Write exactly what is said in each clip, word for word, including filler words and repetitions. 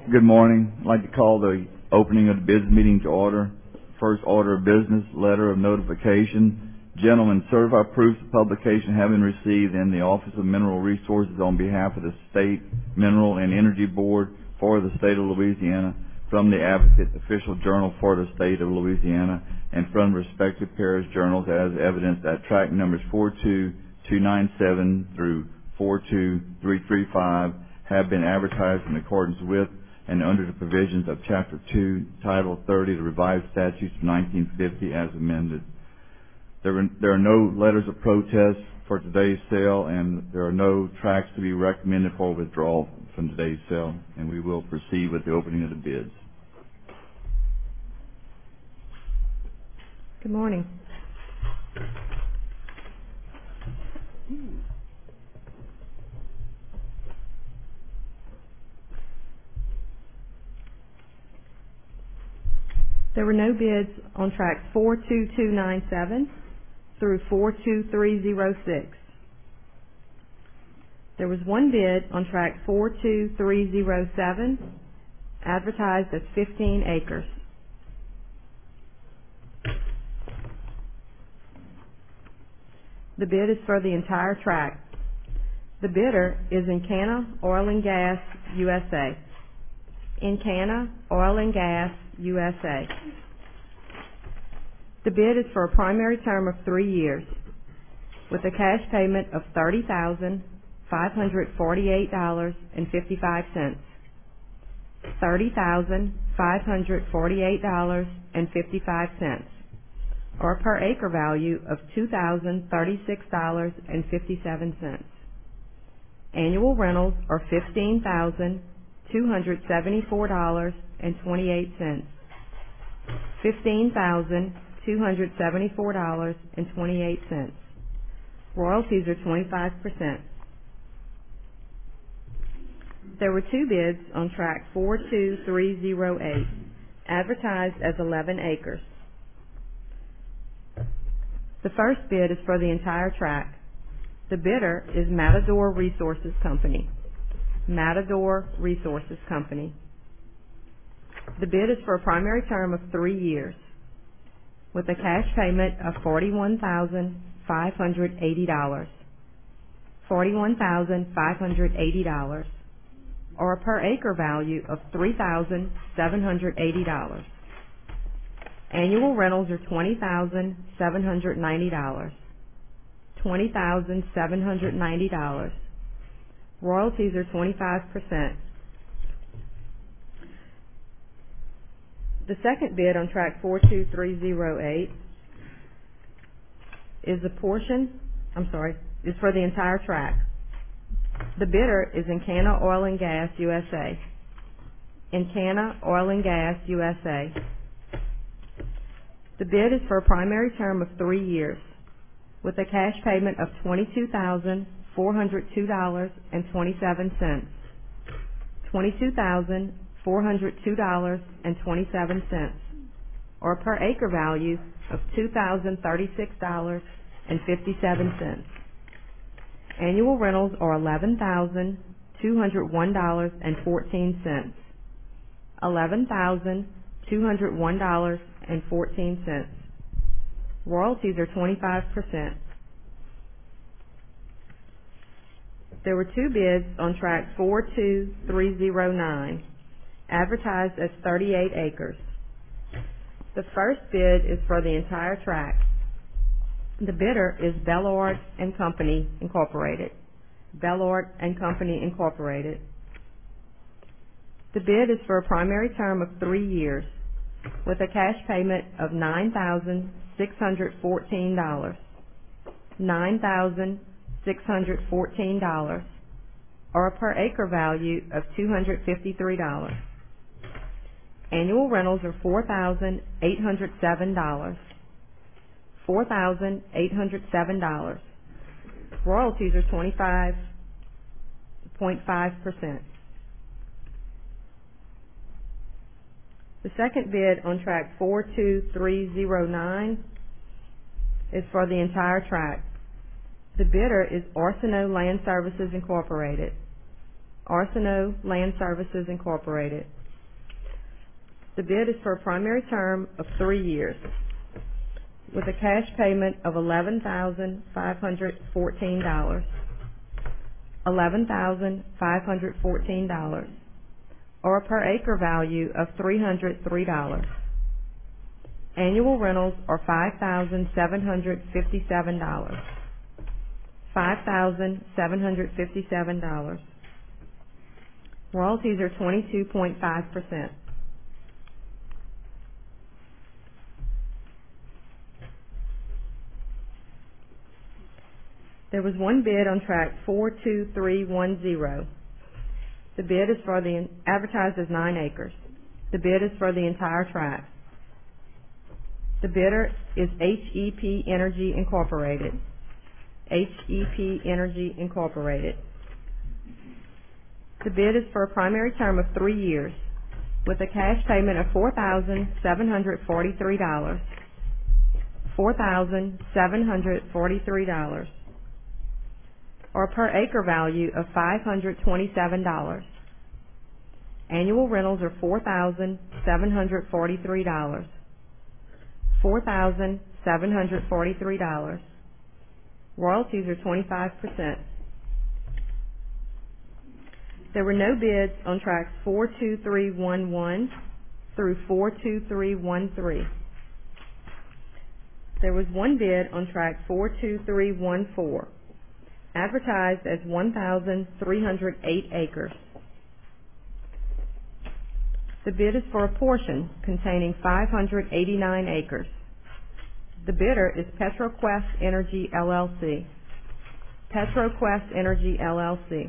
Good morning. I'd like to call the opening of the bids meeting to order. First order of business, letter of notification. Gentlemen, certified proofs of publication have been received in the Office of Mineral Resources on behalf of the State Mineral and Energy Board for the State of Louisiana, from the Advocate Official Journal for the State of Louisiana, and from respective parish journals as evidenced at track numbers four two two nine seven through four two three three five have been advertised in accordance with and under the provisions of Chapter two, Title thirty, the revised statutes of nineteen fifty as amended. There are, there are no letters of protest for today's sale, and there are no tracts to be recommended for withdrawal from today's sale, and we will proceed with the opening of the bids. Good morning. There were no bids on tracks four two two nine seven through four two three zero six. There was one bid on track four two three zero seven, advertised as fifteen acres. The bid is for the entire tract. The bidder is Encana Oil and Gas U S A. Encana Oil and Gas U S A. The bid is for a primary term of three years with a cash payment of thirty thousand five hundred forty-eight dollars and fifty-five cents. thirty thousand five hundred forty-eight dollars and fifty-five cents, or a per acre value of two thousand thirty-six dollars and fifty-seven cents. Annual rentals are fifteen thousand two hundred seventy-four dollars and twenty-eight cents. fifteen thousand two hundred seventy-four dollars and twenty-eight cents. Royalties are twenty-five percent. There were two bids on track four two three zero eight, advertised as eleven acres. The first bid is for the entire tract. The bidder is Matador Resources Company. Matador Resources Company. The bid is for a primary term of three years with a cash payment of forty-one thousand five hundred eighty dollars. forty-one thousand five hundred eighty dollars, or a per acre value of three thousand seven hundred eighty dollars. Annual rentals are twenty thousand seven hundred ninety dollars. twenty thousand seven hundred ninety dollars. Royalties are twenty-five percent. The second bid on track four two three zero eight is a portion, I'm sorry, is for the entire tract. The bidder is Encana Oil and Gas U S A. Encana Oil and Gas U S A. The bid is for a primary term of three years with a cash payment of twenty-two thousand four hundred two dollars and twenty-seven cents. twenty-two thousand four hundred two dollars and twenty-seven cents, or a per acre value of two thousand thirty-six dollars and fifty-seven cents. Annual rentals are eleven thousand two hundred one dollars and fourteen cents. eleven thousand two hundred one dollars and fourteen cents. Royalties are twenty-five percent. There were two bids on track four two three zero nine, advertised as thirty-eight acres. The first bid is for the entire tract. The bidder is Bellord and Company, Incorporated. Bellord and Company, Incorporated. The bid is for a primary term of three years with a cash payment of nine thousand six hundred fourteen dollars. nine thousand six hundred fourteen dollars, or a per acre value of two hundred fifty-three dollars. Annual rentals are four thousand eight hundred seven dollars. four thousand eight hundred seven dollars. Royalties are twenty-five point five percent. The second bid on track four two three zero nine is for the entire tract. The bidder is Orsino Land Services Incorporated. Arsenault Land Services Incorporated. The bid is for a primary term of three years with a cash payment of eleven thousand five hundred fourteen dollars, eleven thousand five hundred fourteen dollars, or a per acre value of three hundred three dollars. Annual rentals are five thousand seven hundred fifty-seven dollars, five thousand seven hundred fifty-seven dollars. Royalties are twenty-two point five percent. There was one bid on tract four two three one zero. The bid is for the, advertised as nine acres. The bid is for the entire tract. The bidder is H E P Energy Incorporated. H E P Energy Incorporated. The bid is for a primary term of three years with a cash payment of four thousand seven hundred forty-three dollars, four thousand seven hundred forty-three dollars, or a per acre value of five hundred twenty-seven dollars. Annual rentals are four thousand seven hundred forty-three dollars, four thousand seven hundred forty-three dollars. Royalties are twenty-five percent. There were no bids on tracts four two three one one through four two three one three. There was one bid on tract four two three one four, advertised as one thousand three hundred eight acres. The bid is for a portion containing five hundred eighty-nine acres. The bidder is PetroQuest Energy L L C. PetroQuest Energy L L C.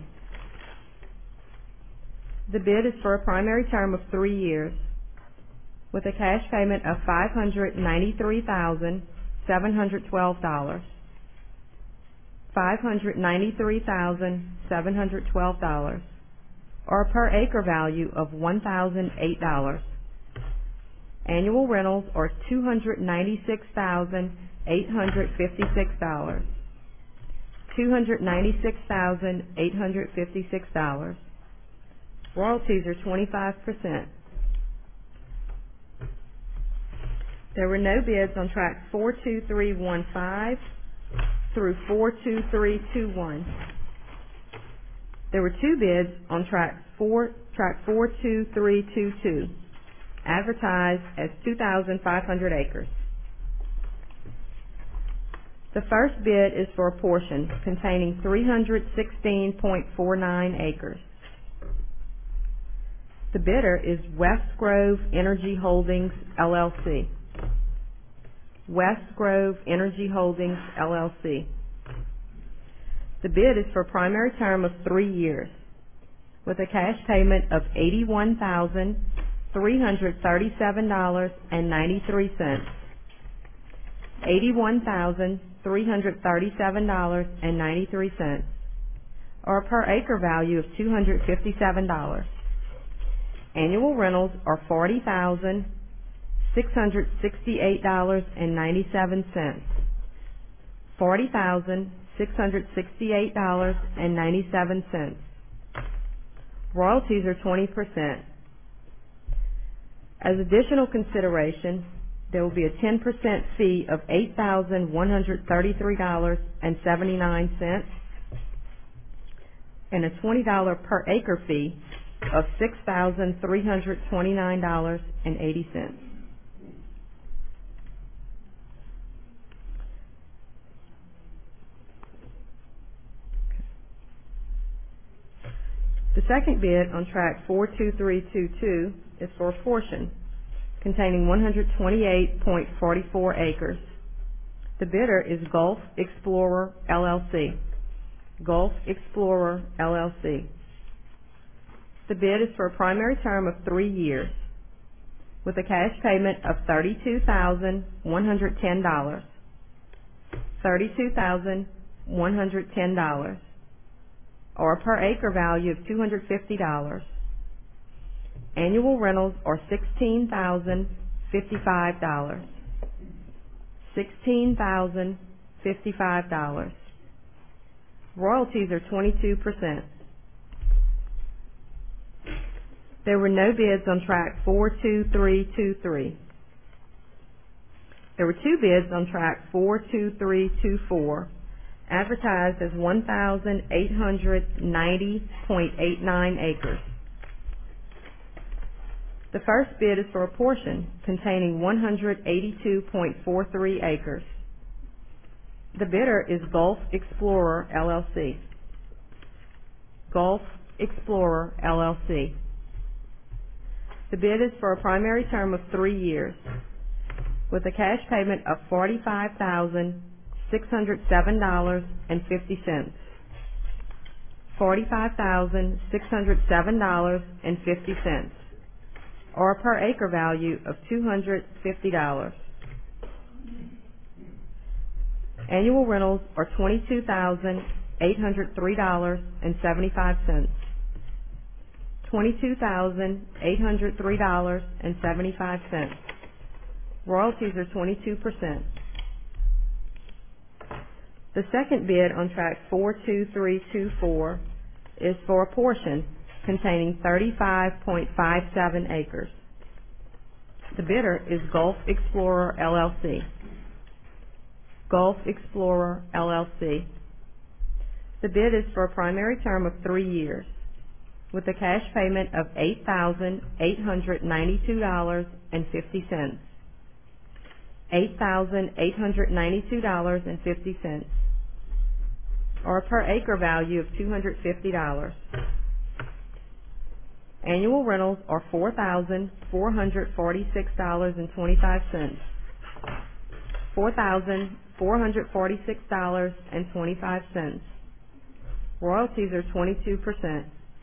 The bid is for a primary term of three years with a cash payment of five hundred ninety-three thousand seven hundred twelve dollars, five hundred ninety-three thousand seven hundred twelve dollars, or a per acre value of one thousand eight dollars. Annual rentals are two hundred ninety-six thousand eight hundred fifty-six dollars, two hundred ninety-six thousand eight hundred fifty-six dollars. Royalties are twenty-five percent. There were no bids on tracts four two three one five through four two three two one. There were two bids on tract four, tract four two three two two, advertised as two thousand five hundred acres. The first bid is for a portion containing three hundred sixteen point four nine acres. The bidder is West Grove Energy Holdings, L L C. West Grove Energy Holdings, L L C. The bid is for a primary term of three years with a cash payment of eighty-one thousand three hundred thirty-seven dollars and ninety-three cents, eighty-one thousand three hundred thirty-seven dollars and ninety-three cents, or a per acre value of two hundred fifty-seven dollars. Annual rentals are forty thousand six hundred sixty-eight dollars and ninety-seven cents, forty thousand six hundred sixty-eight dollars and ninety-seven cents. Royalties are twenty percent. As additional consideration, there will be a ten percent fee of eight thousand one hundred thirty-three dollars and seventy-nine cents and a twenty dollars per acre fee of six thousand three hundred twenty-nine dollars and eighty cents. The second bid on tract four two three two two is for a portion containing one hundred twenty-eight point four four acres. The bidder is Gulf Explorer, L L C. Gulf Explorer, L L C. The bid is for a primary term of three years with a cash payment of thirty-two thousand one hundred ten dollars, thirty-two thousand one hundred ten dollars, or a per acre value of two hundred fifty dollars. Annual rentals are sixteen thousand fifty-five dollars, sixteen thousand fifty-five dollars. Royalties are twenty-two percent. There were no bids on track four two three two three. There were two bids on track four two three two four, advertised as one thousand eight hundred ninety point eight nine acres. The first bid is for a portion containing one hundred eighty-two point four three acres. The bidder is Gulf Explorer, L L C. Gulf Explorer, L L C. The bid is for a primary term of three years, with a cash payment of forty-five thousand six hundred seven dollars and fifty cents. forty-five thousand six hundred seven dollars and fifty cents, or a per acre value of two hundred fifty dollars. Annual rentals are twenty-two thousand eight hundred three dollars and seventy-five cents. twenty-two thousand eight hundred three dollars and seventy-five cents. Royalties are twenty-two percent. The second bid on track four two three two four is for a portion containing thirty-five point five seven acres. The bidder is Gulf Explorer, L L C. Gulf Explorer, L L C. The bid is for a primary term of three years, with a cash payment of eight thousand eight hundred ninety-two dollars and fifty cents. eight thousand eight hundred ninety-two dollars and fifty cents, or a per acre value of two hundred fifty dollars. Annual rentals are four thousand four hundred forty-six dollars and twenty-five cents. four thousand four hundred forty-six dollars and twenty-five cents. Royalties are twenty-two percent.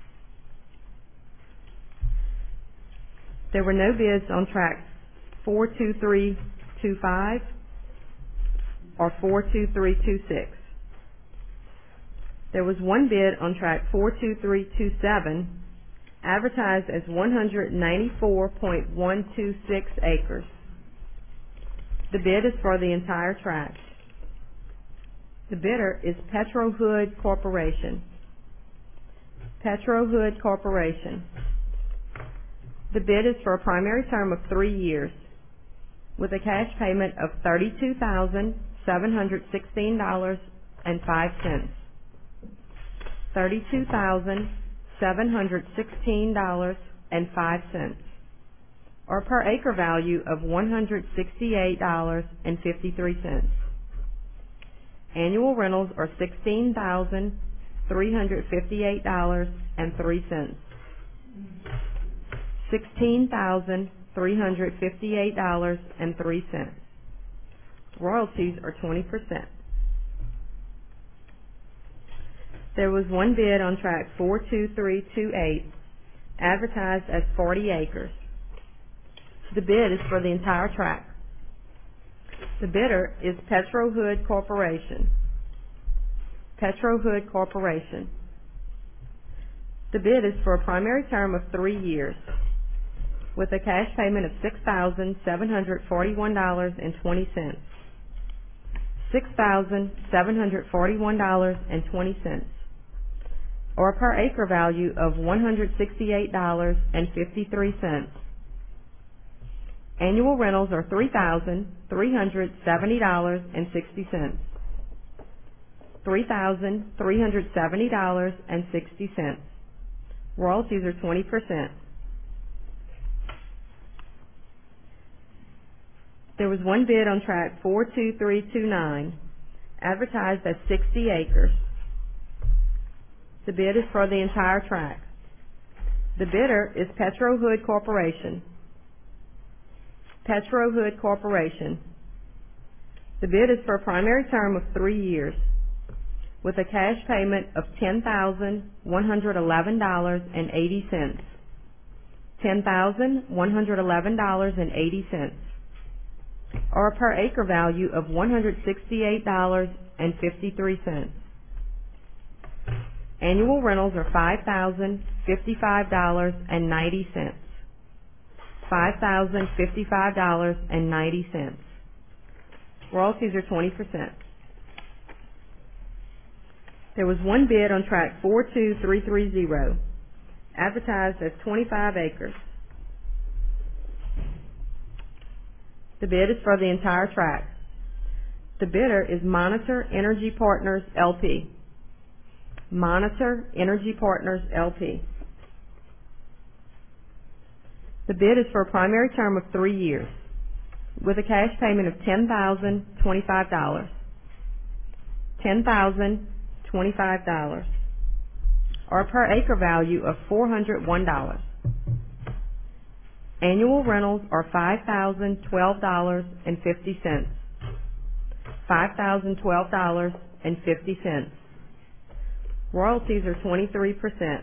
There were no bids on track four two three two five or four two three two six. There was one bid on track four two three two seven, advertised as one hundred ninety-four point one two six acres. The bid is for the entire tract. The bidder is Petro Hood Corporation. Petro Hood Corporation. The bid is for a primary term of three years, with a cash payment of thirty-two thousand seven hundred sixteen dollars and five cents. thirty-two thousand seven hundred sixteen dollars and five cents, or per acre value of one hundred sixty-eight dollars and fifty-three cents. Annual rentals are sixteen thousand three hundred fifty-eight dollars and three cents. sixteen thousand three hundred fifty-eight dollars and three cents. Royalties are twenty percent. There was one bid on track four two three two eight, advertised as forty acres. The bid is for the entire tract. The bidder is Petro Hood Corporation. Petro Hood Corporation. The bid is for a primary term of three years, with a cash payment of six thousand seven hundred forty-one dollars and twenty cents. six thousand seven hundred forty-one dollars and twenty cents, or a per acre value of one hundred sixty-eight dollars and fifty-three cents. Annual rentals are three thousand three hundred seventy dollars and sixty cents. three thousand three hundred seventy dollars and sixty cents. Royalties are twenty percent. There was one bid on track four two three two nine, advertised as sixty acres. The bid is for the entire tract. The bidder is Petro Hood Corporation. Petro Hood Corporation. The bid is for a primary term of three years, with a cash payment of ten thousand one hundred eleven dollars and eighty cents. ten thousand one hundred eleven dollars and eighty cents, or a per acre value of one hundred sixty-eight dollars and fifty-three cents. Annual rentals are five thousand fifty-five dollars and ninety cents. five thousand fifty-five dollars and ninety cents. Royalties are twenty percent. There was one bid on track four two three three zero, advertised as twenty-five acres. The bid is for the entire tract. The bidder is Monitor Energy Partners, L P. Monitor Energy Partners, L P. The bid is for a primary term of three years, with a cash payment of ten thousand twenty-five dollars. ten thousand twenty-five dollars, or a per acre value of four hundred one dollars. Annual rentals are five thousand twelve dollars and fifty cents. five thousand twelve dollars and fifty cents. Royalties are twenty-three percent.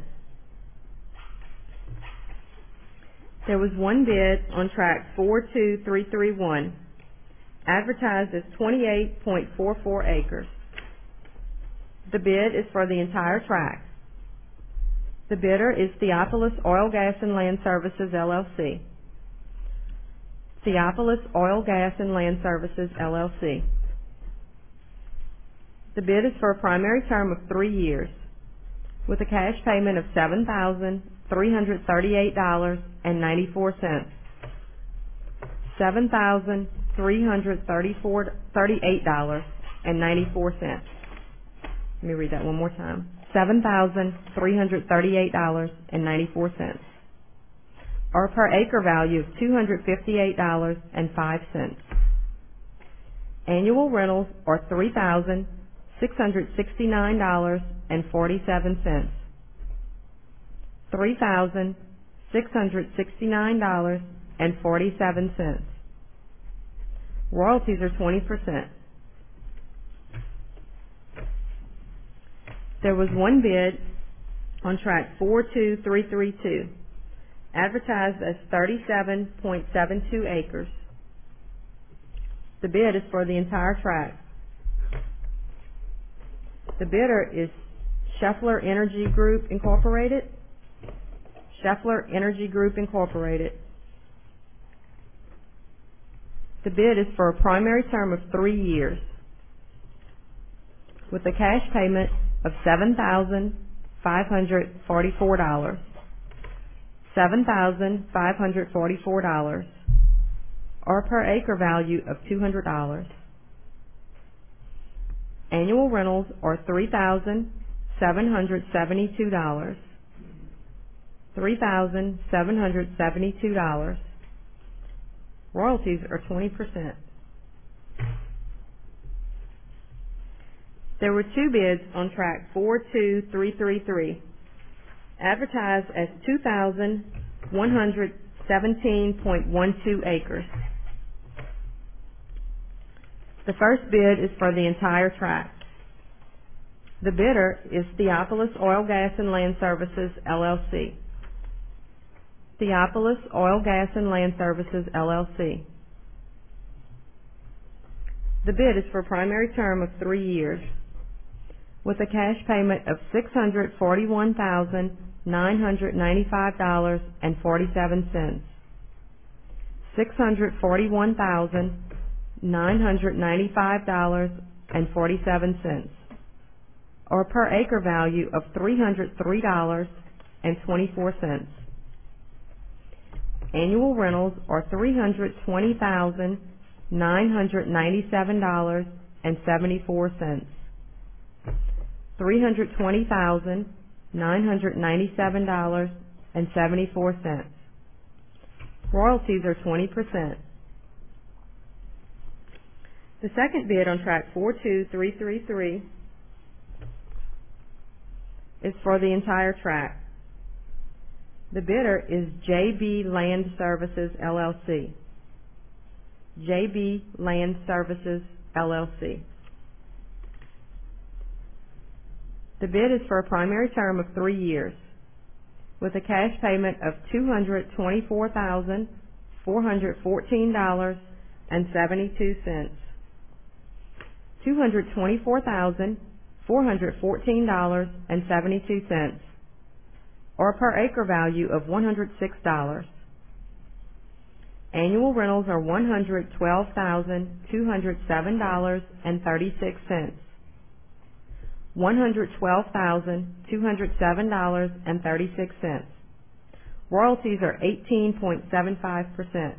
There was one bid on tract four two three three one, advertised as twenty-eight point four four acres. The bid is for the entire tract. The bidder is Theopolis Oil, Gas, and Land Services, L L C. Theopolis Oil, Gas, and Land Services, L L C. The bid is for a primary term of three years, with a cash payment of seven thousand three hundred thirty-eight dollars and ninety-four cents. seven thousand three hundred thirty-eight dollars and ninety-four cents. Let me read that one more time. seven thousand three hundred thirty-eight dollars and ninety-four cents, or a per acre value of two hundred fifty-eight dollars and five cents. Annual rentals are three thousand six hundred sixty-nine dollars and forty-seven cents. three thousand six hundred sixty-nine dollars and forty-seven cents. Royalties are twenty percent. There was one bid on tract four two three three two, advertised as thirty-seven point seven two acres. The bid is for the entire tract. The bidder is Scheffler Energy Group, Incorporated. Scheffler Energy Group, Incorporated. The bid is for a primary term of three years, with a cash payment of seven thousand five hundred forty-four dollars. seven thousand five hundred forty-four dollars, or a per acre value of two hundred dollars. Annual rentals are three thousand seven hundred seventy-two dollars. three thousand seven hundred seventy-two dollars. Royalties are twenty percent. There were two bids on tract four two three three three, advertised as two thousand one hundred seventeen point one two acres. The first bid is for the entire tract. The bidder is Theopolis Oil, Gas, and Land Services, L L C. Theopolis Oil, Gas, and Land Services, L L C. The bid is for a primary term of three years, with a cash payment of six hundred forty-one thousand nine hundred ninety-five dollars and forty-seven cents. six hundred forty-one thousand nine hundred ninety-five dollars and forty-seven cents, or a per acre value of three hundred three dollars and twenty-four cents. Annual rentals are three hundred twenty thousand nine hundred ninety-seven dollars and seventy-four cents. three hundred twenty thousand nine hundred ninety-seven dollars and seventy-four cents. Royalties are twenty percent. The second bid on tract four two three three three is for the entire tract. The bidder is J B Land Services, L L C. J B Land Services, L L C. The bid is for a primary term of three years, with a cash payment of two hundred twenty-four thousand four hundred fourteen dollars and seventy-two cents. two hundred twenty-four thousand four hundred fourteen dollars and seventy-two cents, or a per acre value of one hundred six dollars. Annual rentals are one hundred twelve thousand two hundred seven dollars and thirty-six cents. one hundred twelve thousand two hundred seven dollars and thirty-six cents. Royalties are eighteen point seven five percent.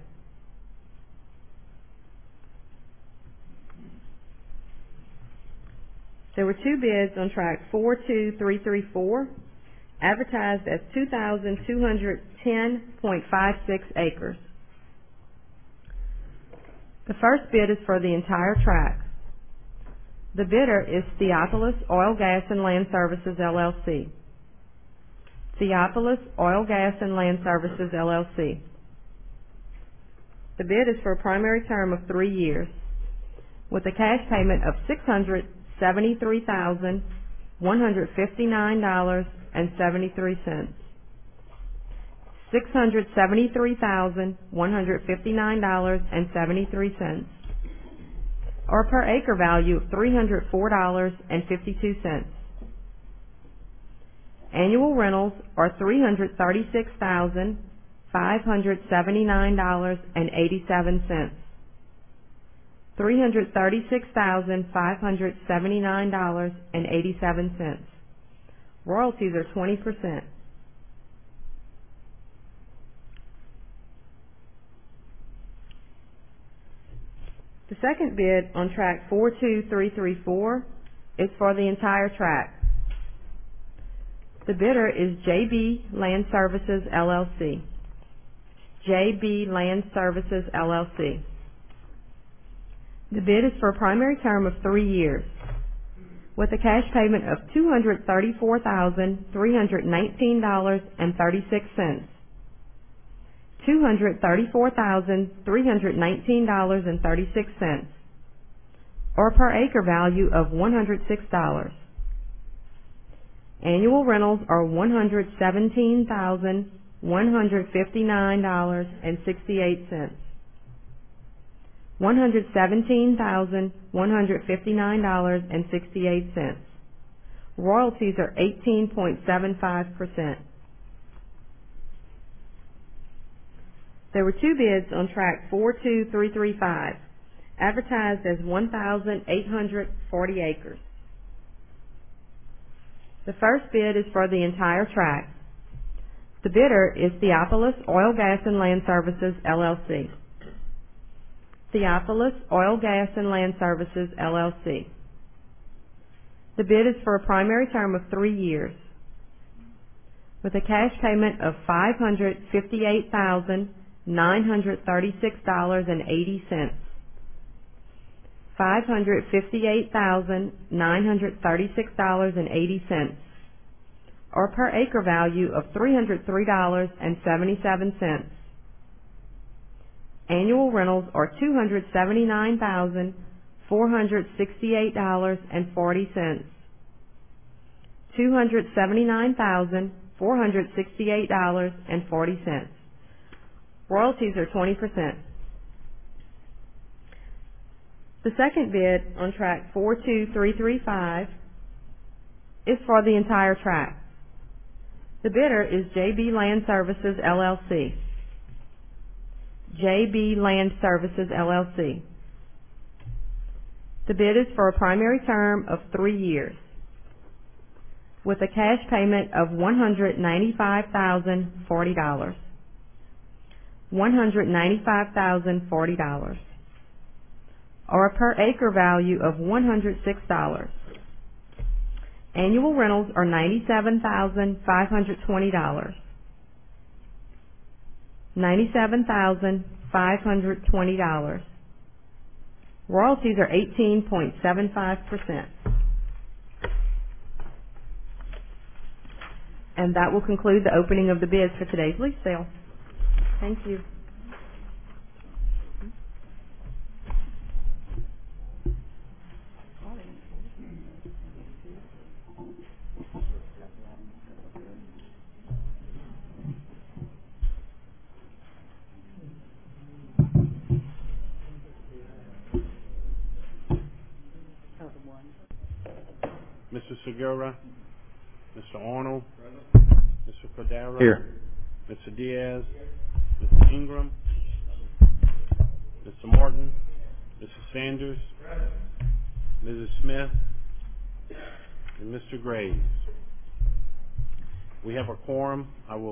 There were two bids on tract four two three three four, advertised as two thousand two hundred ten point five six acres. The first bid is for the entire tract. The bidder is Theopolis Oil, Gas, and Land Services, L L C. Theopolis Oil, Gas, and Land Services, L L C. The bid is for a primary term of three years, with a cash payment of six hundred seventy-three thousand one hundred fifty-nine dollars and seventy-three cents. six hundred seventy-three thousand one hundred fifty-nine dollars and seventy-three cents, or per acre value of three hundred four dollars and fifty-two cents. Annual rentals are three hundred thirty-six thousand five hundred seventy-nine dollars and eighty-seven cents. three hundred thirty-six thousand five hundred seventy-nine dollars and eighty-seven cents. Royalties are twenty percent. The second bid on tract four two three three four is for the entire tract. The bidder is J B Land Services, L L C. J B Land Services, L L C. The bid is for a primary term of three years, with a cash payment of two hundred thirty-four thousand three hundred nineteen dollars and thirty-six cents. two hundred thirty-four thousand three hundred nineteen dollars and thirty-six cents, or per acre value of one hundred six dollars. Annual rentals are one hundred seventeen thousand one hundred fifty-nine dollars and sixty-eight cents. one hundred seventeen thousand one hundred fifty-nine dollars and sixty-eight cents. Royalties are eighteen point seven five percent. There were two bids on tract four two three three five, advertised as one thousand eight hundred forty acres. The first bid is for the entire tract. The bidder is Theopolis Oil, Gas, and Land Services, L L C. Theopolis Oil, Gas, and Land Services, L L C. The bid is for a primary term of three years, with a cash payment of five hundred fifty-eight thousand nine hundred thirty-six dollars and eighty cents. five hundred fifty-eight thousand nine hundred thirty-six dollars and eighty cents, or per acre value of three hundred three dollars and seventy-seven cents. Annual rentals are two hundred seventy-nine thousand four hundred sixty-eight dollars and forty cents. two hundred seventy-nine thousand four hundred sixty-eight dollars and forty cents. Royalties are twenty percent. The second bid on tract four two three three five is for the entire tract. The bidder is J B Land Services, L L C. J B Land Services, L L C. The bid is for a primary term of three years, with a cash payment of one hundred ninety-five thousand forty dollars. one hundred ninety-five thousand forty dollars, or a per acre value of one hundred six dollars. Annual rentals are ninety-seven thousand five hundred twenty dollars. ninety-seven thousand five hundred twenty dollars. Royalties are eighteen point seven five percent. And that will conclude the opening of the bids for today's lease sale. Thank you. Mister Segura, Mister Arnold, Mister Cordero. Here. Mister Diaz, Mister Ingram, Mister Martin, Mister Sanders, Missus Smith, and Mister Graves. We have a quorum. I will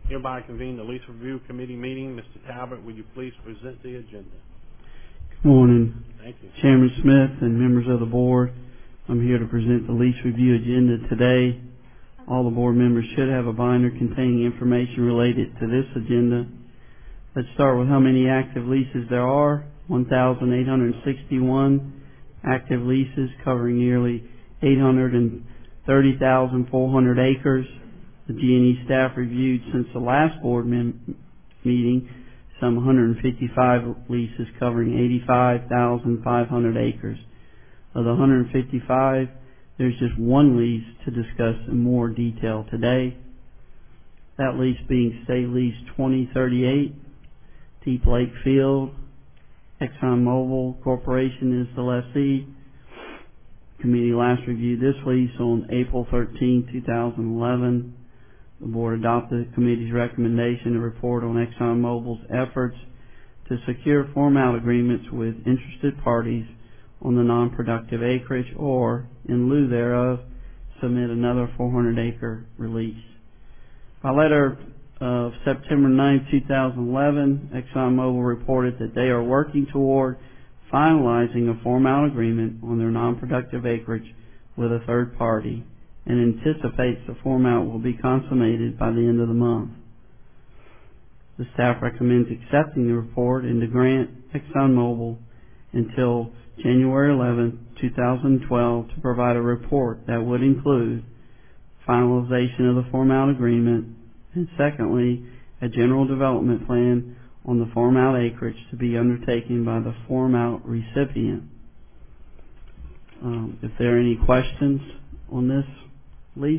Hereby convene the Lease Review Committee meeting. Mister Talbot, will you please present the agenda? Good morning, Thank you. Chairman Smith and members of the board. I'm here to present the lease review agenda today. All the board members should have a binder containing information related to this agenda. Let's start with how many active leases there are. one thousand eight hundred sixty-one active leases covering nearly eight hundred thirty thousand four hundred acres. The G and E staff reviewed since the last board mem- meeting some one hundred fifty-five leases covering eighty-five thousand five hundred acres. Of the one hundred fifty-five, there's just one lease to discuss in more detail today. That lease being State Lease twenty thirty-eight, Deep Lake Field. ExxonMobil Corporation is the lessee. Committee last reviewed this lease on April thirteenth, two thousand eleven. The board adopted the committee's recommendation to report on ExxonMobil's efforts to secure form-out agreements with interested parties on the non-productive acreage, or, in lieu thereof, submit another four hundred acre release. By letter of September ninth, two thousand eleven, ExxonMobil reported that they are working toward finalizing a form-out agreement on their non-productive acreage with a third party, and anticipates the form-out will be consummated by the end of the month. The staff recommends accepting the report and to grant ExxonMobil until January eleventh, two thousand twelve to provide a report that would include finalization of the form-out agreement, and secondly, a general development plan on the form-out acreage to be undertaken by the form-out recipient. Um, if there are any questions on this lease.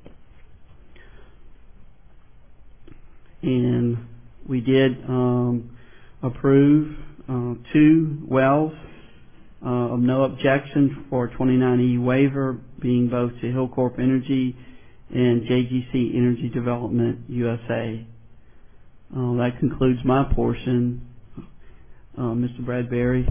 And we did um, approve uh, two wells uh, of no objection for twenty-nine E waiver, being both to Hillcorp Energy and J G C Energy Development U S A. Uh, that concludes my portion. Uh, Mister Bradbury.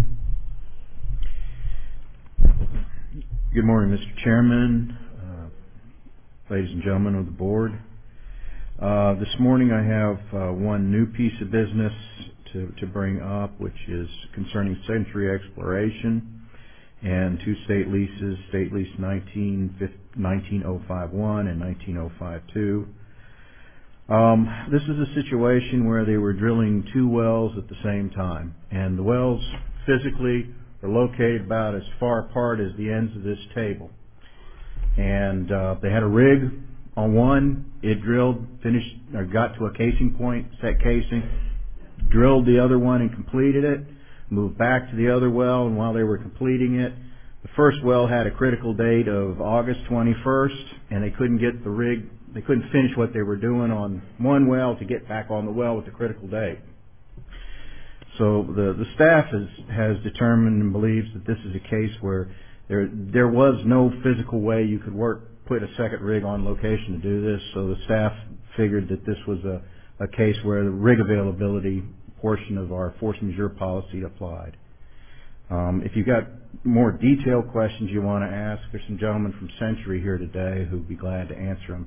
Good morning, Mister Chairman, uh, ladies and gentlemen of the board. Uh, this morning I have uh, one new piece of business to, to bring up, which is concerning Century Exploration and two state leases, State Lease nineteen oh five one and nineteen oh five two. Um, this is a situation where they were drilling two wells at the same time, and the wells physically are located about as far apart as the ends of this table. And uh, they had a rig on one. It drilled, finished, or got to a casing point, set casing, drilled the other one and completed it, moved back to the other well, and while they were completing it, the first well had a critical date of August twenty-first, and they couldn't get the rig, they couldn't finish what they were doing on one well to get back on the well with the critical date. So the, the staff has, has determined and believes that this is a case where there, there was no physical way you could work, put a second rig on location to do this, so the staff figured that this was a, a case where the rig availability portion of our force majeure policy applied. Um, if you've got more detailed questions you want to ask, there's some gentlemen from Century here today who'd be glad to answer them.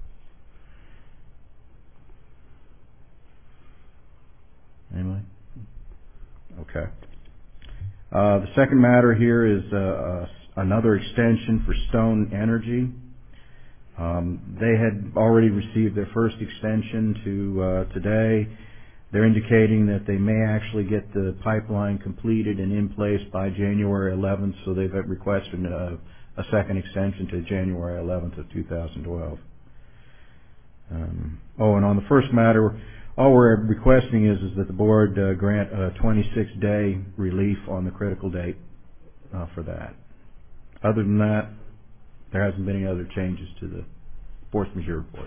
Anybody? Okay. Uh, the second matter here is uh, uh, another extension for Stone Energy. Um, they had already received their first extension to uh, today. They're indicating that they may actually get the pipeline completed and in place by January eleventh, so they've requested a, a second extension to January eleventh of two thousand twelve. Um, oh, and on the first matter, all we're requesting is, is that the board uh, grant a twenty-six day relief on the critical date uh, for that. Other than that, there hasn't been any other changes to the force majeure report.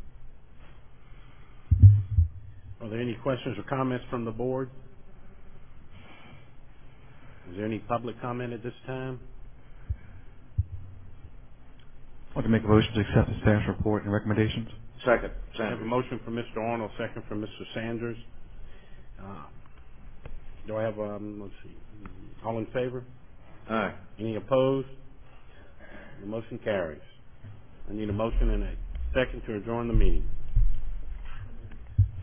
Are there any questions or comments from the board? Is there any public comment at this time? I'd like to make a motion to accept the staff's report and recommendations. Second. I have a motion from Mister Arnold, second from Mister Sanders. Uh, do I have, um, let's see, all in favor? Aye. Any opposed? The motion carries. I need a motion and a second to adjourn the meeting.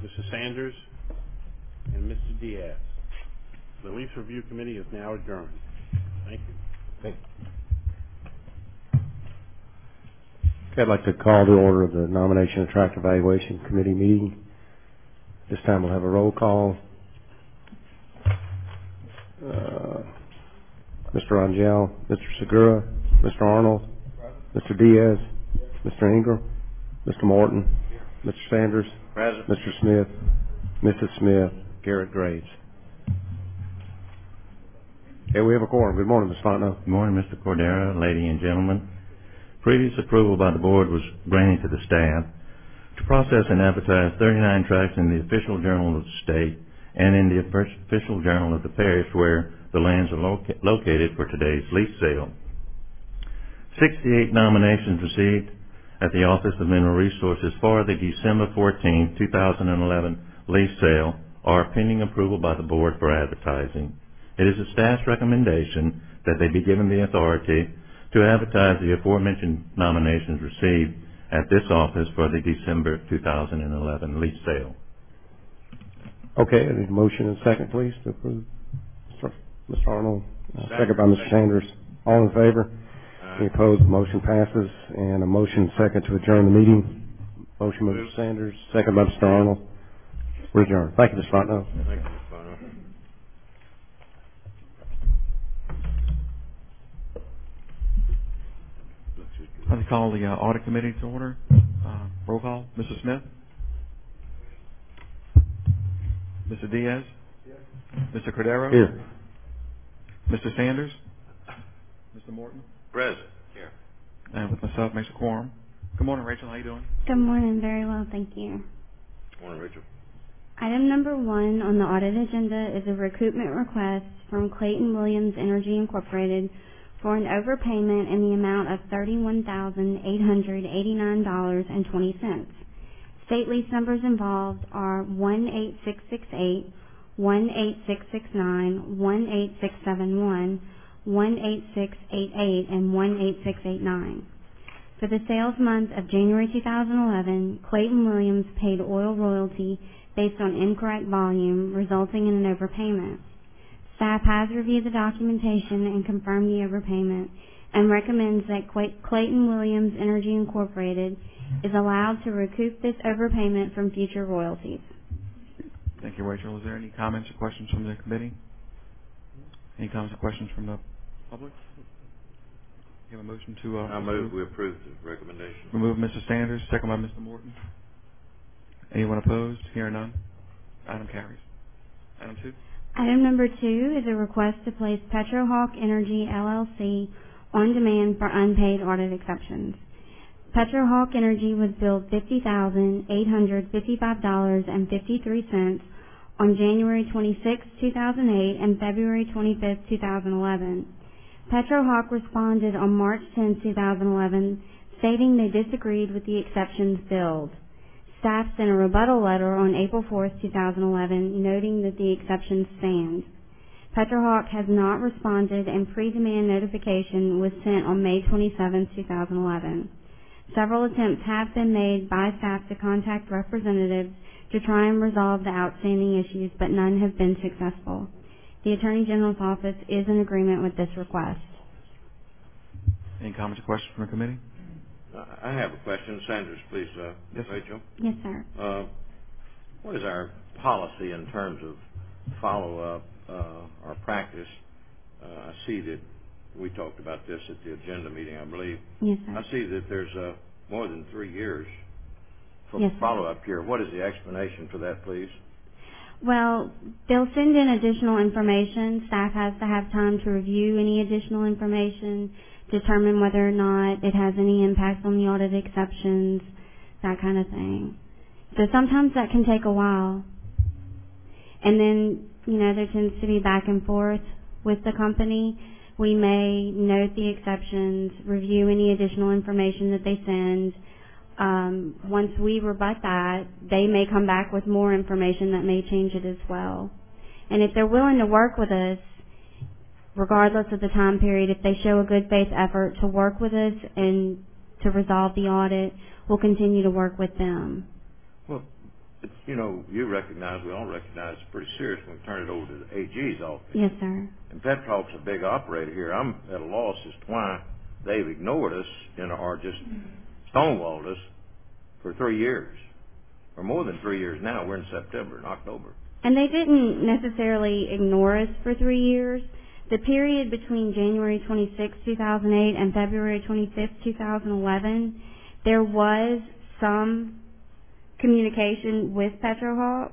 Missus Sanders, and Mister Diaz. The Lease Review Committee is now adjourned. Thank you. Thank you. Okay, I'd like to call to order the Nomination and Tract Evaluation Committee meeting. This time we'll have a roll call. Uh, Mister Angel, Mister Segura, Mister Arnold, Mister Diaz, Mister Ingram, Mister Morton, Mister Sanders, Present. Mister Smith, Missus Smith, Garrett Graves. Okay, we have a quorum. Good morning, Miz Fontenot. Good morning, Mister Cordera, lady and gentlemen. Previous approval by the board was granted to the staff to process and advertise thirty-nine tracts in the official journal of the state and in the official journal of the parish where the lands are loca- located for today's lease sale. sixty-eight nominations received at the Office of Mineral Resources for the December fourteenth, two thousand eleven lease sale are pending approval by the board for advertising. It is the staff's recommendation that they be given the authority to advertise the aforementioned nominations received at this office for the December two thousand eleven lease sale. Okay, I need a motion and second, please, to approve. Mister Arnold, uh, second by Mister Sanders. All in favor? Any opposed? Motion passes. And a motion second to adjourn the meeting. Motion by Mister Sanders, second by Mister Arnold. We're adjourned. Thank you, Mister Fontenot. Thank you, Mister Fontenot. I'd like to call the uh, Audit Committee to order. Uh, roll call. Mister Smith? Mister Diaz? Yes. Mister Cordero? Here. Mister Sanders? Mister Morton? Present. Here. And with myself makes a quorum. Good morning, Rachel. How you doing? Good morning. Very well, thank you. Good morning, Rachel. Item number one on the audit agenda is a recoupment request from Clayton Williams Energy Incorporated for an overpayment in the amount of thirty-one thousand eight hundred eighty-nine dollars and twenty cents. State lease numbers involved are one eight six six eight, one eight six six nine, one eight six seven one, one eight six eight eight, and one eight six eight nine. For the sales month of January two thousand eleven, Clayton Williams paid oil royalty based on incorrect volume, resulting in an overpayment. Staff has reviewed the documentation and confirmed the overpayment and recommends that Clayton Williams Energy Incorporated is allowed to recoup this overpayment from future royalties. Thank you, Rachel. Is there any comments or questions from the committee? Any comments or questions from the public? You have a motion to... Uh, I move we approve the recommendation. We move Mister Sanders, second by Mister Morton. Anyone opposed? Hearing none. Item carries. Item two. Item number two is a request to place PetroHawk Energy L L C on demand for unpaid audit exceptions. PetroHawk Energy was billed fifty thousand eight hundred fifty-five dollars and fifty-three cents on January twenty-sixth, two thousand eight and February twenty-fifth, two thousand eleven. PetroHawk responded on March tenth, two thousand eleven, stating they disagreed with the exceptions billed. Staff sent a rebuttal letter on April fourth, two thousand eleven, noting that the exceptions stand. PetroHawk has not responded, and pre-demand notification was sent on May twenty-seventh, two thousand eleven. Several attempts have been made by staff to contact representatives to try and resolve the outstanding issues, but none have been successful. The Attorney General's office is in agreement with this request. Any comments or questions from the committee? I have a question. Sanders, please, uh, Yes, sir. Rachel. Yes, sir. Uh, what is our policy in terms of follow-up, uh, our practice? Uh, I see that we talked about this at the agenda meeting, I believe. Yes, sir. I see that there's uh, more than three years for Yes, sir. follow-up here. What is the explanation for that, please? Well, they'll send in additional information. Staff has to have time to review any additional information, determine whether or not it has any impact on the audit exceptions, that kind of thing. So sometimes that can take a while. And then, you know, there tends to be back and forth with the company. We may note the exceptions, review any additional information that they send. Um, once we rebut that, they may come back with more information that may change it as well. And if they're willing to work with us, regardless of the time period, if they show a good faith effort to work with us and to resolve the audit, we'll continue to work with them. Well, But, you know, you recognize, we all recognize it's pretty serious when we turn it over to the A G's office. Yes, sir. And Petrohawk's a big operator here. I'm at a loss as to why they've ignored us, you know, or just stonewalled us for three years. Or more than three years now. We're in September and October. And they didn't necessarily ignore us for three years. The period between January twenty-sixth, two thousand eight and February twenty-fifth, two thousand eleven, there was some communication with Petrohawk.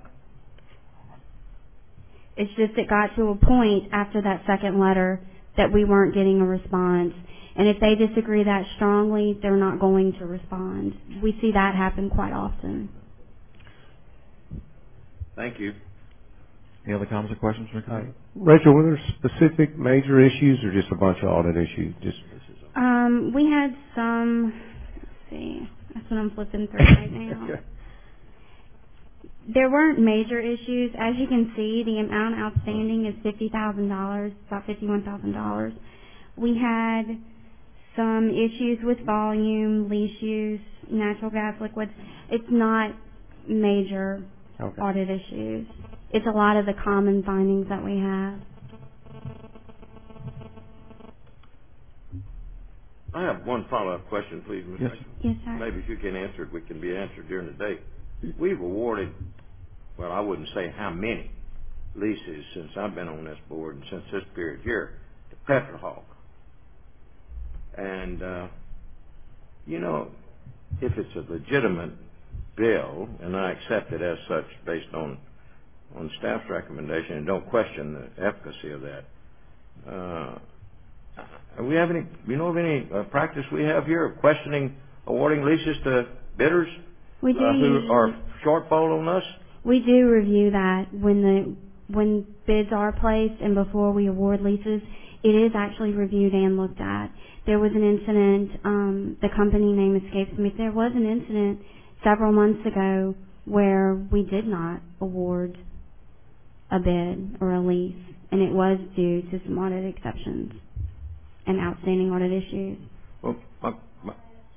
It's just it got to a point after that second letter that we weren't getting a response. And if they disagree that strongly, they're not going to respond. We see that happen quite often. Thank you. Any other comments or questions from the committee? Rachel, were there specific major issues or just a bunch of audit issues? Just Um, we had some, let's see, that's what I'm flipping through right now. There weren't major issues. As you can see, the amount outstanding is fifty thousand dollars, about fifty-one thousand dollars. We had some issues with volume, lease use, natural gas liquids. It's not major okay. audit issues. It's a lot of the common findings that we have. I have one follow-up question, please, Miz Yes. Rachel. Yes, sir. Maybe if you can answer it, we can be answered during the day. We've awarded, well, I wouldn't say how many leases since I've been on this board and since this period here to Petrohawk. And, uh, you know, if it's a legitimate bill, and I accept it as such based on on staff's recommendation and don't question the efficacy of that, uh, do we have any, you know of any uh, practice we have here of questioning awarding leases to bidders We do uh, who usually, are shortfall on us? we do review that when the when bids are placed and before we award leases. It is actually reviewed and looked at. There was an incident, um, the company name escapes me. There was an incident several months ago where we did not award a bid or a lease, and it was due to some audit exceptions and outstanding audit issues. Well, my, my,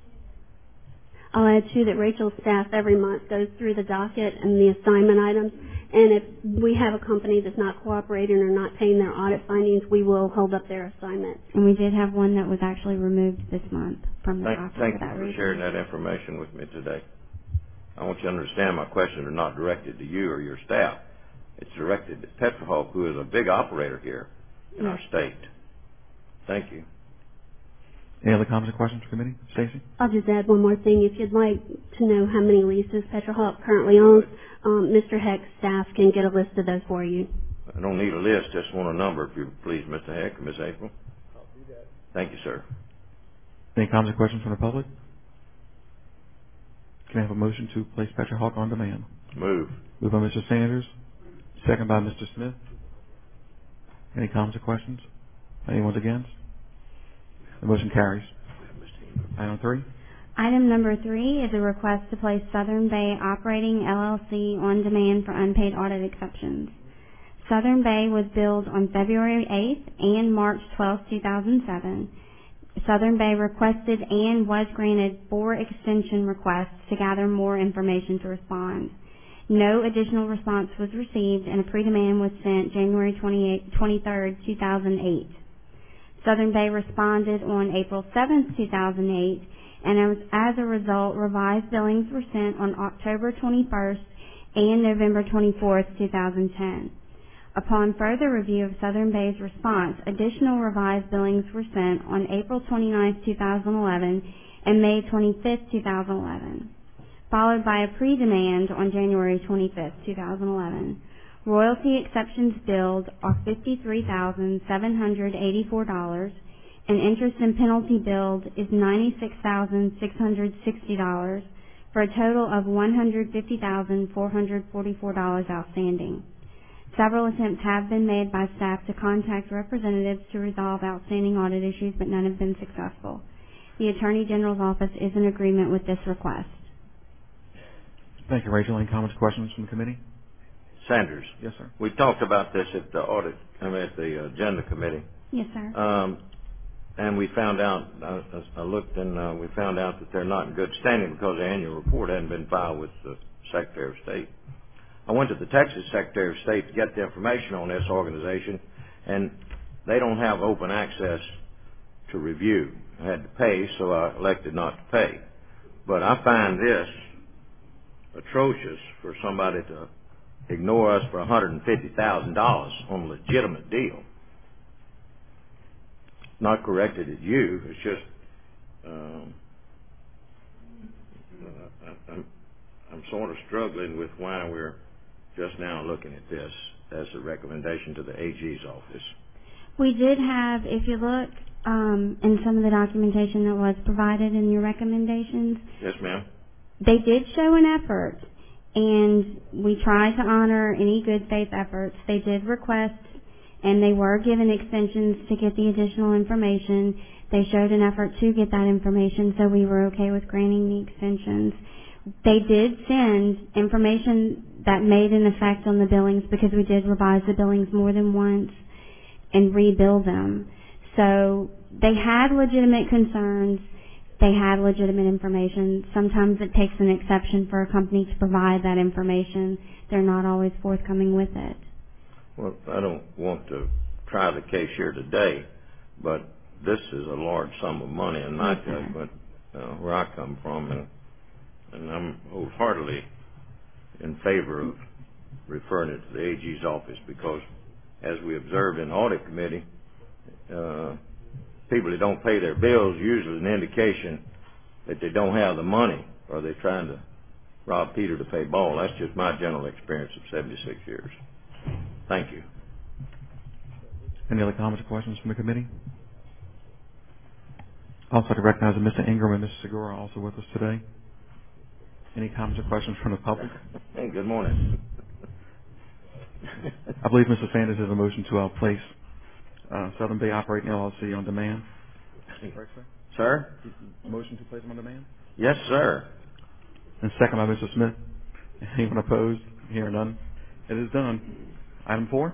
I'll add too that Rachel's staff every month goes through the docket and the assignment items, and if we have a company that's not cooperating or not paying their audit findings, we will hold up their assignment. And we did have one that was actually removed this month from the thank, docket thank for you that for reason. sharing that information with me today. I want you to understand my questions are not directed to you or your staff. It's directed to Petrohawk, who is a big operator here in our state. Thank you. Any other comments or questions from the committee? Stacy? I'll just add one more thing. If you'd like to know how many leases Petrohawk currently owns, um, Mister Heck's staff can get a list of those for you. I don't need a list, just want a number, if you please, Mister Heck and Miz April. I'll do that. Thank you, sir. Any comments or questions from the public? Can I have a motion to place Petrohawk on demand? Move. Moved by Mister Sanders, second by Mister Smith. Any comments or questions? Anyone's against? The motion carries. Item three. Item number three is a request to place Southern Bay Operating L L C on demand for unpaid audit exceptions. Southern Bay was billed on February eighth and March twelfth, two thousand seven. Southern Bay requested and was granted four extension requests to gather more information to respond. No additional response was received, and a pre-demand was sent January twenty-third, two thousand eight. Southern Bay responded on April seventh, two thousand eight, and as, as a result, revised billings were sent on October twenty-first and November twenty-fourth, two thousand ten. Upon further review of Southern Bay's response, additional revised billings were sent on April twenty-ninth, two thousand eleven and May twenty-fifth, two thousand eleven, followed by a pre-demand on January twenty-fifth, two thousand eleven. Royalty exceptions billed are fifty-three thousand seven hundred eighty-four dollars, and interest and penalty billed is ninety-six thousand six hundred sixty dollars, for a total of one hundred fifty thousand four hundred forty-four dollars outstanding. Several attempts have been made by staff to contact representatives to resolve outstanding audit issues, but none have been successful. The Attorney General's office is in agreement with this request. Thank you, Rachel. Any comments or questions from the committee? Sanders. Yes, sir. We talked about this at the audit, I mean, at the agenda committee. Yes, sir. Um, and we found out, I, I looked and uh, we found out that they're not in good standing because the annual report hadn't been filed with the Secretary of State. I went to the Texas Secretary of State to get the information on this organization, and they don't have open access to review. I had to pay, so I elected not to pay. But I find this atrocious for somebody to ignore us for one hundred fifty thousand dollars on a legitimate deal. Not corrected at you, it's just um, uh, I'm, I'm sort of struggling with why we're just now looking at this as a recommendation to the A G's office. We did have, if you look um, in some of the documentation that was provided in your recommendations, Yes, ma'am. they did show an effort, and we tried to honor any good faith efforts. They did request, and they were given extensions to get the additional information. They showed an effort to get that information, so we were okay with granting the extensions. They did send information that made an effect on the billings, because we did revise the billings more than once and rebill them. So they had legitimate concerns. They had legitimate information. Sometimes it takes an exception for a company to provide that information. They're not always forthcoming with it. Well, I don't want to try the case here today, but this is a large sum of money in my Yes, sir. judgment, uh, where I come from, and, and I'm wholeheartedly in favor of referring it to the A G's office, because as we observed in the audit committee, uh, people that don't pay their bills usually an indication that they don't have the money, or they're trying to rob Peter to pay Paul. That's just my general experience of seventy-six years. Thank you. Any other comments or questions from the committee? Also, to recognize that Mister Ingram and Missus Segura are also with us today. Any comments or questions from the public? Hey, good morning. I believe Mister Sanders has a motion to uh, place uh, Southern Bay Operating L L C on demand. Right, sir? Sir? Motion to place them on demand? Yes, sir. And second by Mister Smith. Anyone opposed? Hearing none. It is done. Item four.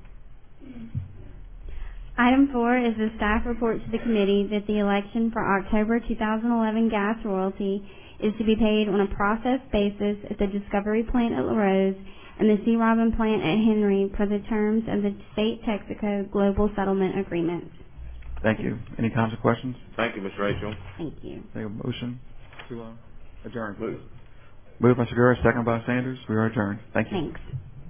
Item four is the staff report to the committee that the election for October two thousand eleven gas royalty is to be paid on a processed basis at the Discovery plant at LaRose and the C. Robin plant at Henry per the terms of the State Texaco Global Settlement Agreement. Thank you. Any comments or questions? Thank you, Miss Rachel. Thank you. Take a motion to uh, adjourn. Move. Moved by Segura, second by Sanders. We are adjourned. Thank you. Thanks.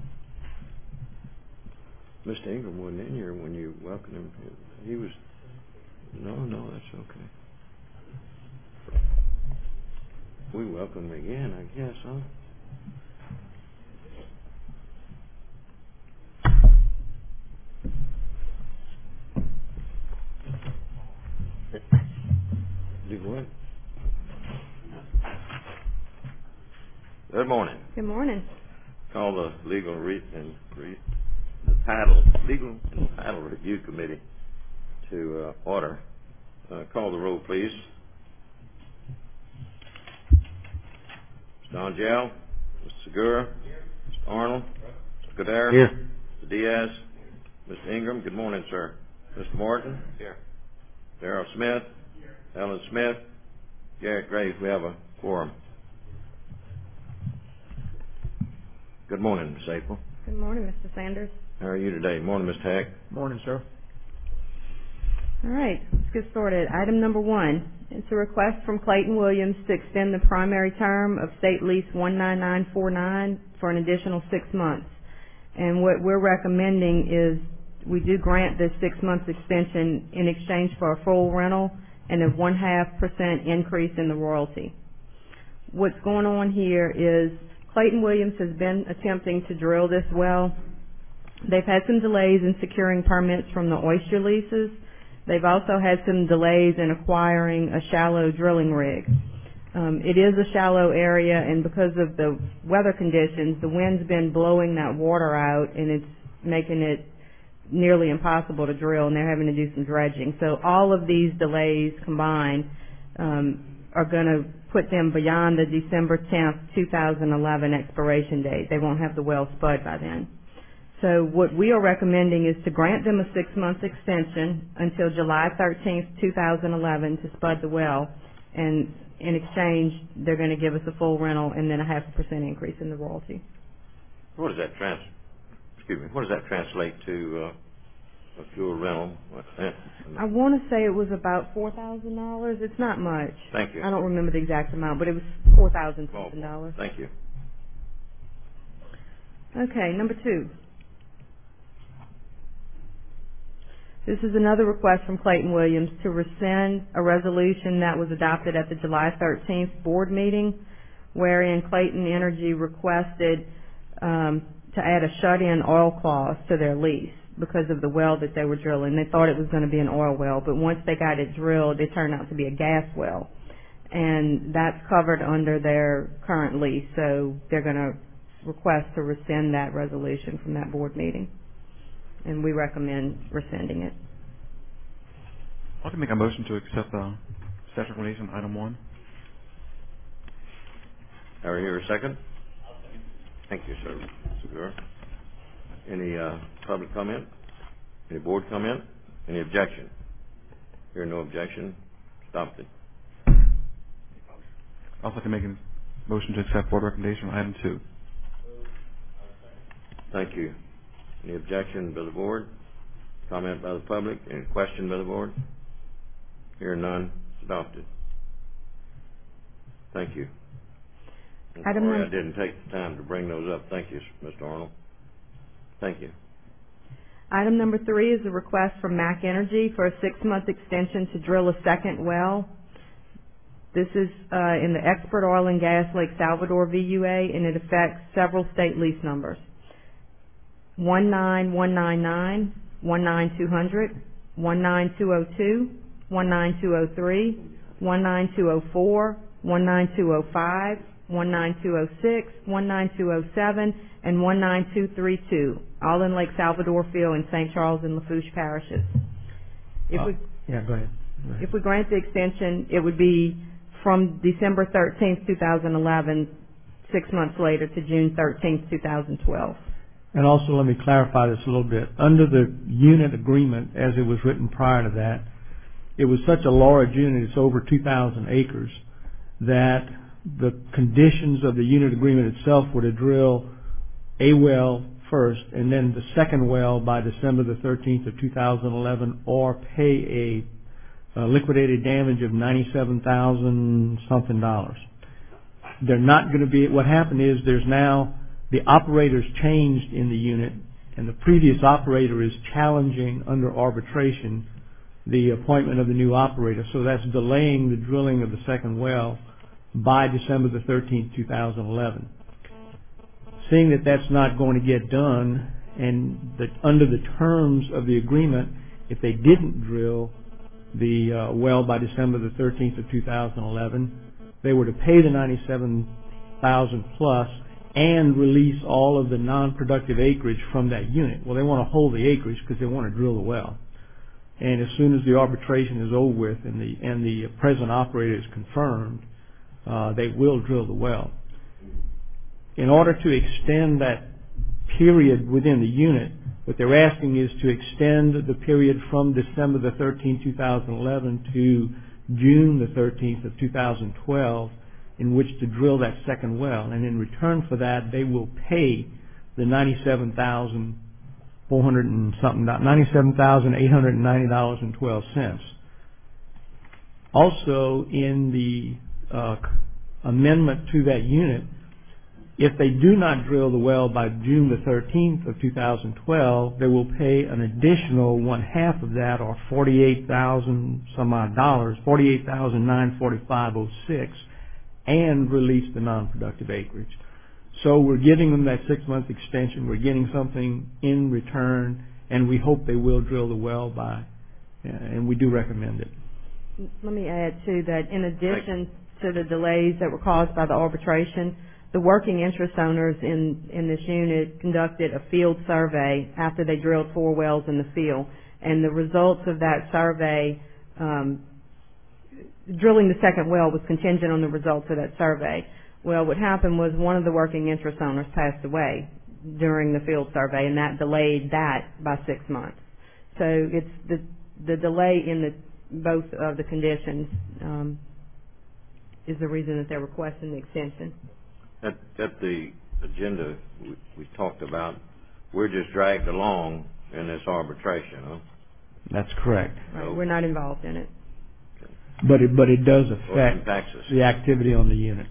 Mister Ingram wasn't in here when you welcomed him. He was, no, no, that's okay. We welcome him again, I guess, huh? Do what? Good morning. Good morning. Call the legal re- and re- the title legal and title review committee to uh, order. Uh, call the roll, please. Mister Angel, Mister Segura, Mister Arnold, Mister Goddard, Here. Mister Diaz, Mister Ingram. Good morning, sir. Mister Morton. Here. Darrell Smith. Ellen Smith. Garrett Graves. We have a quorum. Good morning, Miss April. Good morning, Mister Sanders. How are you today? Morning, Mister Hack. Morning, sir. All right, let's get started. Item number one. It's a request from Clayton Williams to extend the primary term of State Lease one nine nine four nine for an additional six months. And what we're recommending is we do grant this six months extension in exchange for a full rental and a one half percent increase in the royalty. What's going on here is Clayton Williams has been attempting to drill this well. They've had some delays in securing permits from the oyster leases. They've also had some delays in acquiring a shallow drilling rig. Um, it is a shallow area, and because of the weather conditions, the wind's been blowing that water out, and it's making it nearly impossible to drill, and they're having to do some dredging. So all of these delays combined um, are going to put them beyond the December tenth, two thousand eleven expiration date. They won't have the well spud by then. So what we are recommending is to grant them a six-month extension until July thirteenth, two thousand eleven to spud the well. And in exchange, they're going to give us a full rental and then a half a percent increase in the royalty. What does that trans, excuse me, what does that translate to, uh, a fuel rental? I want to say it was about four thousand dollars. It's not much. Thank you. I don't remember the exact amount, but it was four thousand something dollars. Thank you. Okay, number two. This is another request from Clayton Williams to rescind a resolution that was adopted at the July thirteenth board meeting, wherein Clayton Energy requested um, to add a shut-in oil clause to their lease because of the well that they were drilling. They thought it was going to be an oil well, but once they got it drilled, it turned out to be a gas well. And that's covered under their current lease, so they're going to request to rescind that resolution from that board meeting. And we recommend rescinding it. I can make a motion to accept the staff recommendation, item one. Are you here a second? Thank you, sir. Segura. Any uh, public comment? Any board comment? Any objection? Hear no objection. Stopped it. Also can make a motion to accept board recommendation, item two. Thank you. Any objection by the board? Comment by the public? Any question by the board? Hear none. Adopted. Thank you. I'm Item sorry I num- didn't take the time to bring those up. Thank you, Mister Arnold. Thank you. Item number three is a request from Mac Energy for a six-month extension to drill a second well. This is uh, in the Expert Oil and Gas Lake Salvador V U A, and it affects several state lease numbers. one nine one nine nine, one nine two hundred, one nine two oh two, one nine two oh three, one nine two oh four, one nine two oh five, one nine two oh six, one nine two oh seven, and one nine two three two, all in Lake Salvador Field in Saint Charles and Lafourche parishes. If Uh, we yeah, go ahead. Go ahead. if we grant the extension, it would be from December thirteenth, two thousand eleven, six months later, to June thirteenth, two thousand twelve. And also, let me clarify this a little bit. Under the unit agreement, as it was written prior to that, it was such a large unit, it's over two thousand acres, that the conditions of the unit agreement itself were to drill a well first, and then the second well by December the thirteenth of two thousand eleven, or pay a uh, liquidated damage of ninety-seven thousand something dollars. They're not going to be, what happened is there's now, the operator's changed in the unit, and the previous operator is challenging under arbitration the appointment of the new operator. So that's delaying the drilling of the second well by December the thirteenth, two thousand eleven. Seeing that that's not going to get done, and that under the terms of the agreement, if they didn't drill the uh, well by December the thirteenth of two thousand eleven, they were to pay the ninety-seven thousand plus and release all of the non-productive acreage from that unit. Well, they want to hold the acreage because they want to drill the well. And as soon as the arbitration is over with and the and the present operator is confirmed, uh, they will drill the well. In order to extend that period within the unit, what they're asking is to extend the period from December the thirteenth, two thousand eleven to June the thirteenth of two thousand twelve, in which to drill that second well. And in return for that, they will pay the ninety-seven thousand four hundred and something, ninety-seven thousand eight hundred ninety dollars and twelve cents. Also, in the uh, amendment to that unit, if they do not drill the well by June the thirteenth of two thousand twelve, they will pay an additional one half of that, or forty-eight thousand some odd dollars, forty-eight thousand nine hundred forty-five dollars and six cents, and release the non-productive acreage. So we're giving them that six-month extension. We're getting something in return, and we hope they will drill the well by, and we do recommend it. Let me add, too, that in addition to the delays that were caused by the arbitration, the working interest owners in, in this unit conducted a field survey after they drilled four wells in the field. And the results of that survey, um, drilling the second well was contingent on the results of that survey. Well, what happened was one of the working interest owners passed away during the field survey, and that delayed that by six months. So it's the, the delay in the, both of the conditions um, is the reason that they're requesting the extension. At, at the agenda we, we talked about, we're just dragged along in this arbitration, huh? That's correct. Right, we're not involved in it. But it, but it does Well, it affect impacts us. the activity on the unit.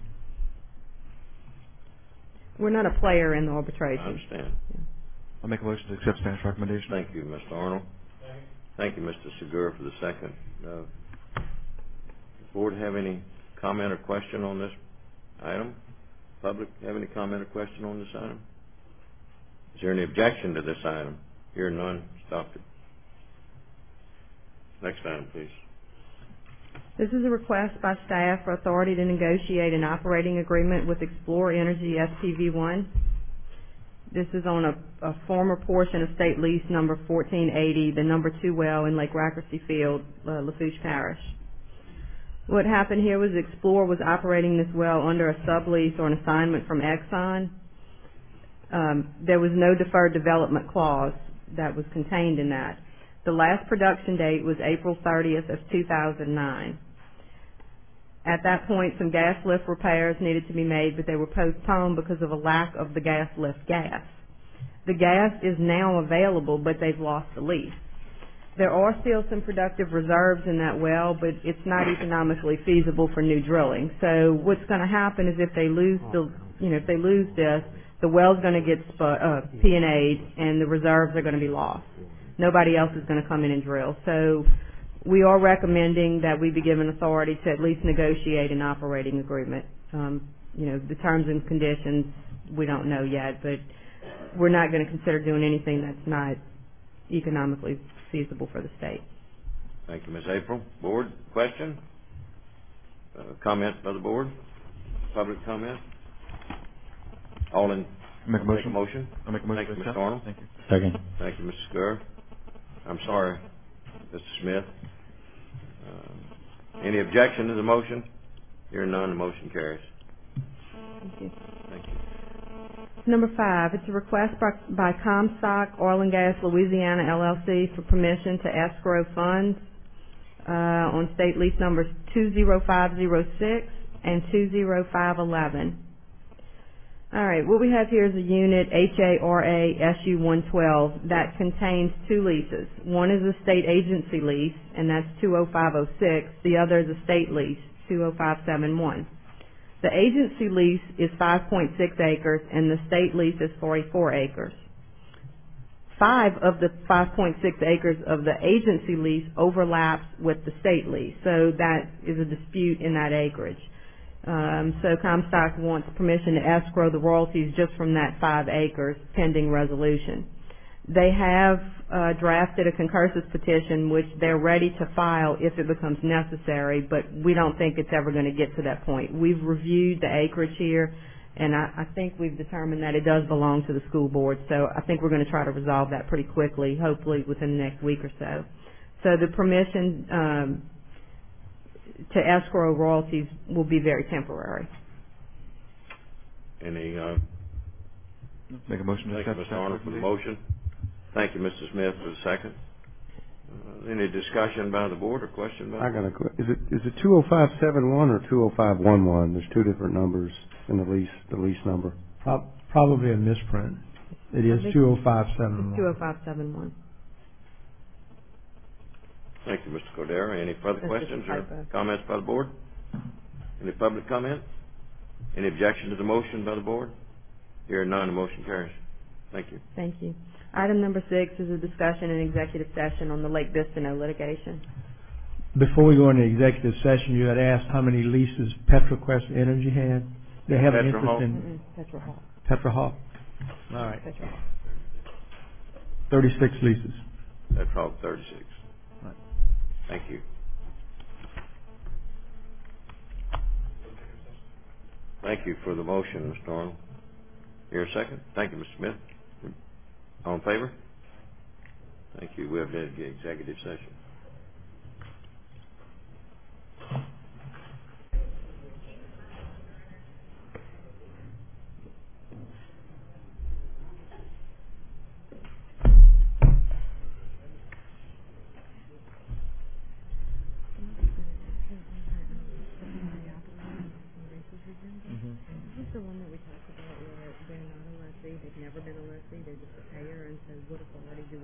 We're not a player in the I arbitration. understand. I'll make a motion to accept staff's recommendation. Thank you, Mister Arnold. Thank you, Mister Segura, for the second. Uh, Board have any comment or question on this item? Public have any comment or question on this item? Is there any objection to this item? Hear none, stop it. Next item, please. This is a request by staff for authority to negotiate an operating agreement with Explore Energy S P V one. This is on a, a former portion of state lease number fourteen eighty, the number two well in Lake Rackersy Field, uh, Lafourche Parish. What happened here was Explore was operating this well under a sublease or an assignment from Exxon. Um, there was no deferred development clause that was contained in that. The last production date was April thirtieth of two thousand nine. At that point, some gas lift repairs needed to be made, but they were postponed because of a lack of the gas lift gas. The gas is now available, but they've lost the lease. There are still some productive reserves in that well, but it's not economically feasible for new drilling. So what's going to happen is if they lose the, you know, if they lose this, the well's going to get sp- uh, P and A'd, and the reserves are going to be lost. Nobody else is going to come in and drill. So we are recommending that we be given authority to at least negotiate an operating agreement. Um, you know, the terms and conditions we don't know yet, but we're not going to consider doing anything that's not economically feasible for the state. Thank you, Miz April. Board, question? Uh, comment by the board? Public comment? All in? Make a motion. Make a motion. I'll make a motion Thank you, to Mister accept. Arnold. Thank you. Second. Thank you, Mister Skur. I'm sorry, Mister Smith. Uh, any objection to the motion? Hearing none, the motion carries. Thank you. Thank you. Number five, it's a request by, by Comstock Oil and Gas Louisiana L L C for permission to escrow funds uh, on state lease numbers two zero five zero six and two zero five eleven. All right, what we have here is a unit H A R A S U one twelve that contains two leases. One is a state agency lease, and that's two oh five oh six. The other is a state lease, two oh five seven one. The agency lease is five point six acres, and the state lease is forty-four acres. Five of the five point six acres of the agency lease overlaps with the state lease, so that is a dispute in that acreage. Um, so Comstock wants permission to escrow the royalties just from that five acres pending resolution. They have uh, drafted a concursus petition which they're ready to file if it becomes necessary, but we don't think it's ever going to get to that point. We've reviewed the acreage here, and I, I think we've determined that it does belong to the school board, so I think we're going to try to resolve that pretty quickly, hopefully within the next week or so. So the permission um, to escrow royalties will be very temporary. Any, uh, Make a motion to thank you, accept Mister staff's Arnold, for the recommendation. motion. Thank you, Mister Smith, for the second. Uh, any discussion by the board or question by the I board? got a que- is it is it two oh five seven one or two oh five one one? There's two different numbers in the lease the lease number. Prob- Probably a misprint. It is two oh five seven Two one. oh five seven one. Thank you, Mister Cordero. Any further That's just a questions or typo. comments by the board? Any public comment? Any objection to the motion by the board? Hearing none, the motion carries. Thank you. Thank you. Item number six is a discussion in executive session on the Lake Bistineau litigation. Before we go into executive session, you had asked how many leases PetroQuest Energy had. They have an interest PetroHawk? in Mm-mm, Petrohawk. PetroHawk. All right. Petrohawk. thirty-six leases. That's all thirty-six. Right. Thank you. Thank you for the motion, Mister Arnold. Here a second. Thank you, Mister Smith. All in favor? Thank you. We have the executive session.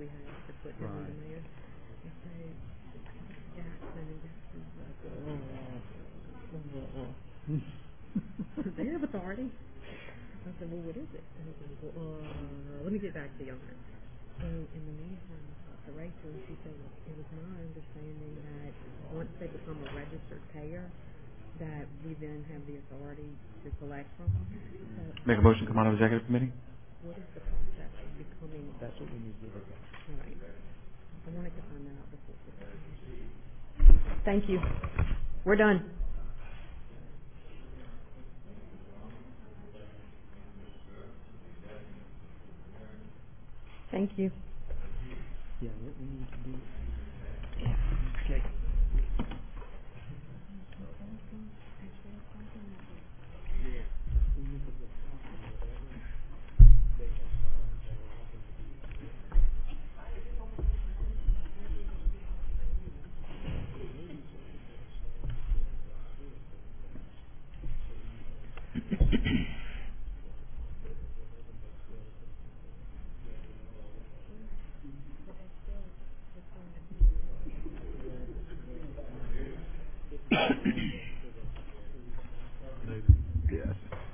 we have to put them in there. And so, Jackson and Jackson's like, oh, oh, oh, oh. They have authority. I said, well, what is it? And he said, well, uh, let me get back to you on that. So in the meantime, I talked to Rachel, and she said, it was my understanding that once they become a registered payer, that we then have the authority to collect from them. So Make a motion, come out of executive committee? what is the process of becoming? That's what we need to look at. All right. I wanted to find that out before. Thank you. We're done. Thank you. Yeah, what we need to do. Okay. Yes.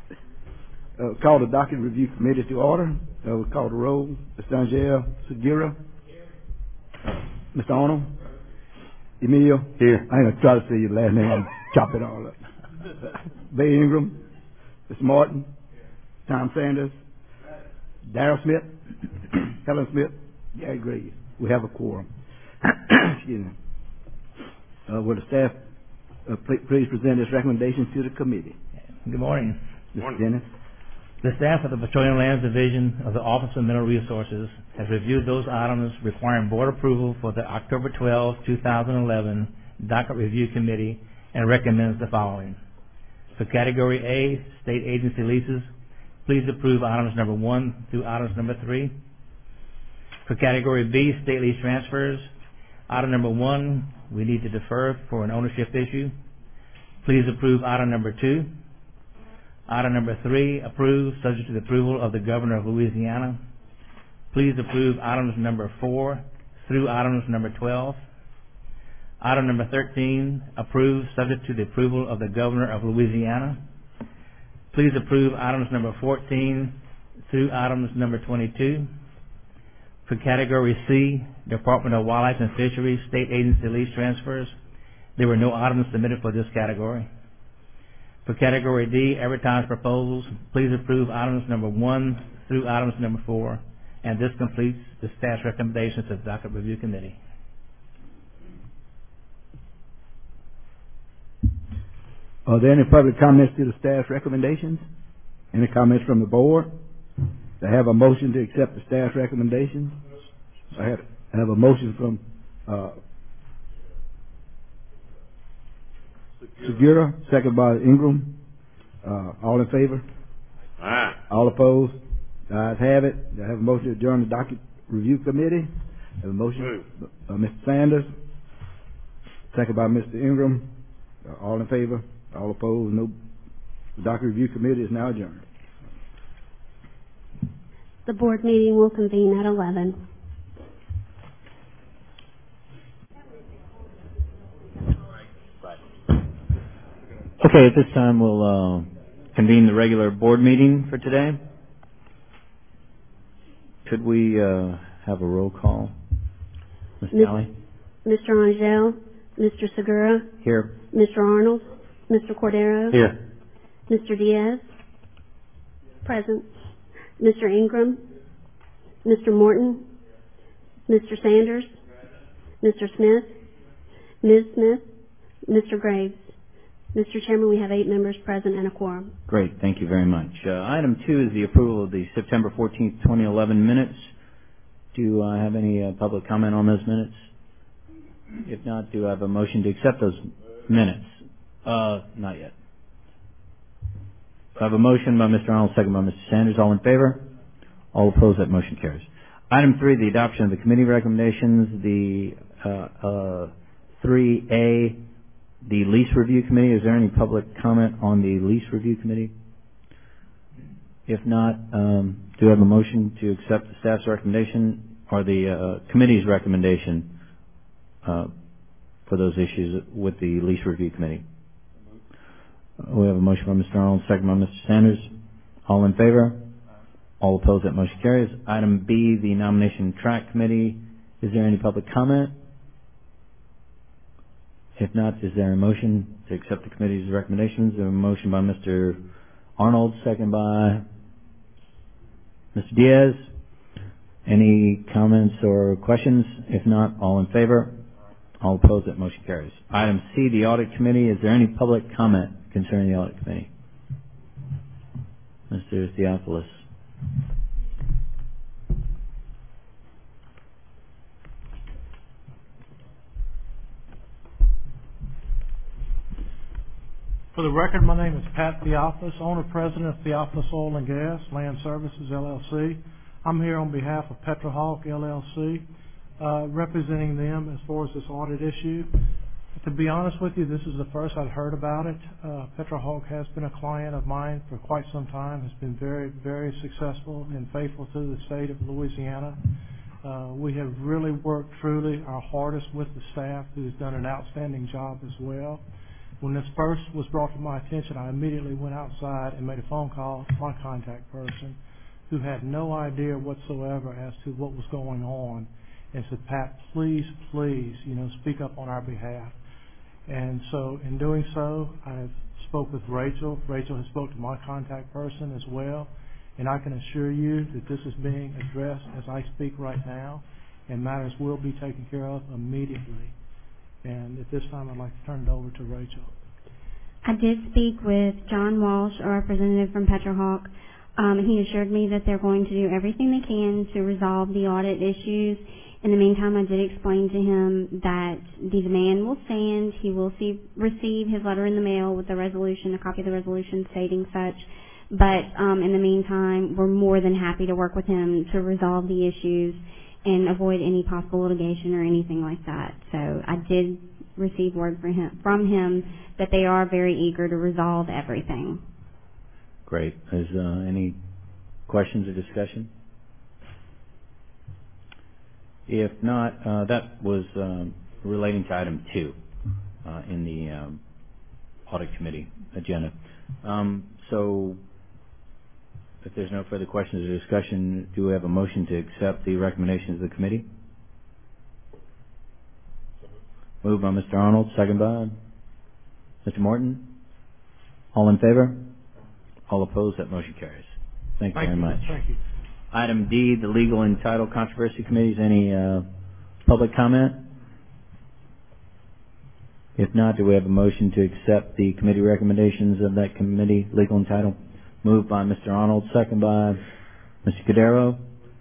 Uh, call the docket review committee to order. Uh, we'll call the roll. Mister Angel Segura. Uh, Mister Arnold. Emilio. Here. I ain't gonna try to say your last name. Chop it all up. Bay Ingram. Mister Martin. Tom Sanders. Darrell Smith. Helen Smith. Gary Graves. We have a quorum. Excuse me. Uh, will the staff uh, pl- please present this recommendation to the committee? Good morning. Mister Dennis. The staff of the Petroleum Lands Division of the Office of Mineral Resources has reviewed those items requiring board approval for the October twelfth, two thousand eleven Docket Review Committee and recommends the following. For Category A, State Agency Leases, please approve items number one through items number three. For Category B, State Lease Transfers, item number one, we need to defer for an ownership issue. Please approve item number two. Item number three, approved, subject to the approval of the Governor of Louisiana. Please approve items number four through items number twelve. Item number thirteen, approved, subject to the approval of the Governor of Louisiana. Please approve items number fourteen through items number twenty-two. For Category C, Department of Wildlife and Fisheries, State Agency Lease Transfers, there were no items submitted for this category. For Category D, Advertised Proposals, please approve items number one through items number four, and this completes the staff's recommendations to the Docket Review Committee. Are there any public comments to the staff's recommendations? Any comments from the board? Do I have a motion to accept the staff's recommendations? I have, I have a motion from uh, Segura, second by Ingram. Uh, all in favor? Aye. All opposed? The ayes have it. Do I have a motion to adjourn the Docket Review Committee? I have a motion by uh, Mister Sanders, second by Mister Ingram. Uh, all in favor? All opposed? No. The Docket Review Committee is now adjourned. The board meeting will convene at eleven. Okay, at this time we'll uh, convene the regular board meeting for today. Could we uh, have a roll call? Miz Talley? Mister Angel, Mister Segura, Here. Mister Arnold, Mister Cordero, Here. Mister Diaz, present, Mister Ingram, Mister Morton, Mister Sanders, Mister Smith, Miz Smith, Mister Graves. Mister Chairman, we have eight members present and a quorum. Great, thank you very much. Uh, item two is the approval of the September fourteenth, twenty eleven minutes. Do I have any uh, public comment on those minutes? If not, do I have a motion to accept those minutes? Uh, not yet. I have a motion by Mister Arnold, second by Mister Sanders. All in favor? All opposed? That motion carries. Item three, the adoption of the committee recommendations. The uh, uh, three A, the lease review committee. Is there any public comment on the lease review committee? If not, um, do I have a motion to accept the staff's recommendation or the uh, committee's recommendation uh, for those issues with the lease review committee? Uh, we have a motion by Mister Arnold, second by Mister Sanders. All in favor? All opposed? That motion carries. Item B, the nomination track committee. Is there any public comment? If not, is there a motion to accept the committee's recommendations? A motion by Mister Arnold, second by Mister Diaz. Any comments or questions? If not, all in favor? All opposed? That motion carries. Item C, the audit committee. Is there any public comment concerning the audit committee? Mister Theophilus. For the record, my name is Pat Theophilus, owner-president of Theophilus Oil and Gas Land Services, L L C. I'm here on behalf of Petrohawk, L L C, uh, representing them as far as this audit issue. To be honest with you, this is the first I've heard about it. Uh, Petrohawk has been a client of mine for quite some time, has been very, very successful and faithful to the state of Louisiana. Uh, we have really worked truly our hardest with the staff, who's done an outstanding job as well. When this first was brought to my attention, I immediately went outside and made a phone call to my contact person, who had no idea whatsoever as to what was going on, and said, Pat, please, please, you know, speak up on our behalf. And so in doing so, I spoke with Rachel. Rachel has spoke to my contact person as well, and I can assure you that this is being addressed as I speak right now, and matters will be taken care of immediately. And at this time, I'd like to turn it over to Rachel. I did speak with John Walsh, a representative from Petrohawk. Um, he assured me that they're going to do everything they can to resolve the audit issues. In the meantime, I did explain to him that the demand will stand. He will see, receive his letter in the mail with the resolution, a copy of the resolution stating such. But um, in the meantime, we're more than happy to work with him to resolve the issues and avoid any possible litigation or anything like that. So I did receive word from him, from him that they are very eager to resolve everything. Great. Is uh, any questions or discussion? If not, uh, that was um, relating to item two uh, in the um, audit committee agenda. Um, so if there's no further questions or discussion, do we have a motion to accept the recommendations of the committee? Moved by Mister Arnold, second by Mister Morton. All in favor? All opposed? That motion carries. Thank you Thank very you. much. Thank you. Item D, the Legal and Title Controversy Committees. Any uh, public comment? If not, do we have a motion to accept the committee recommendations of that committee, Legal and Title? Moved by Mister Arnold, second by Mister Cordero.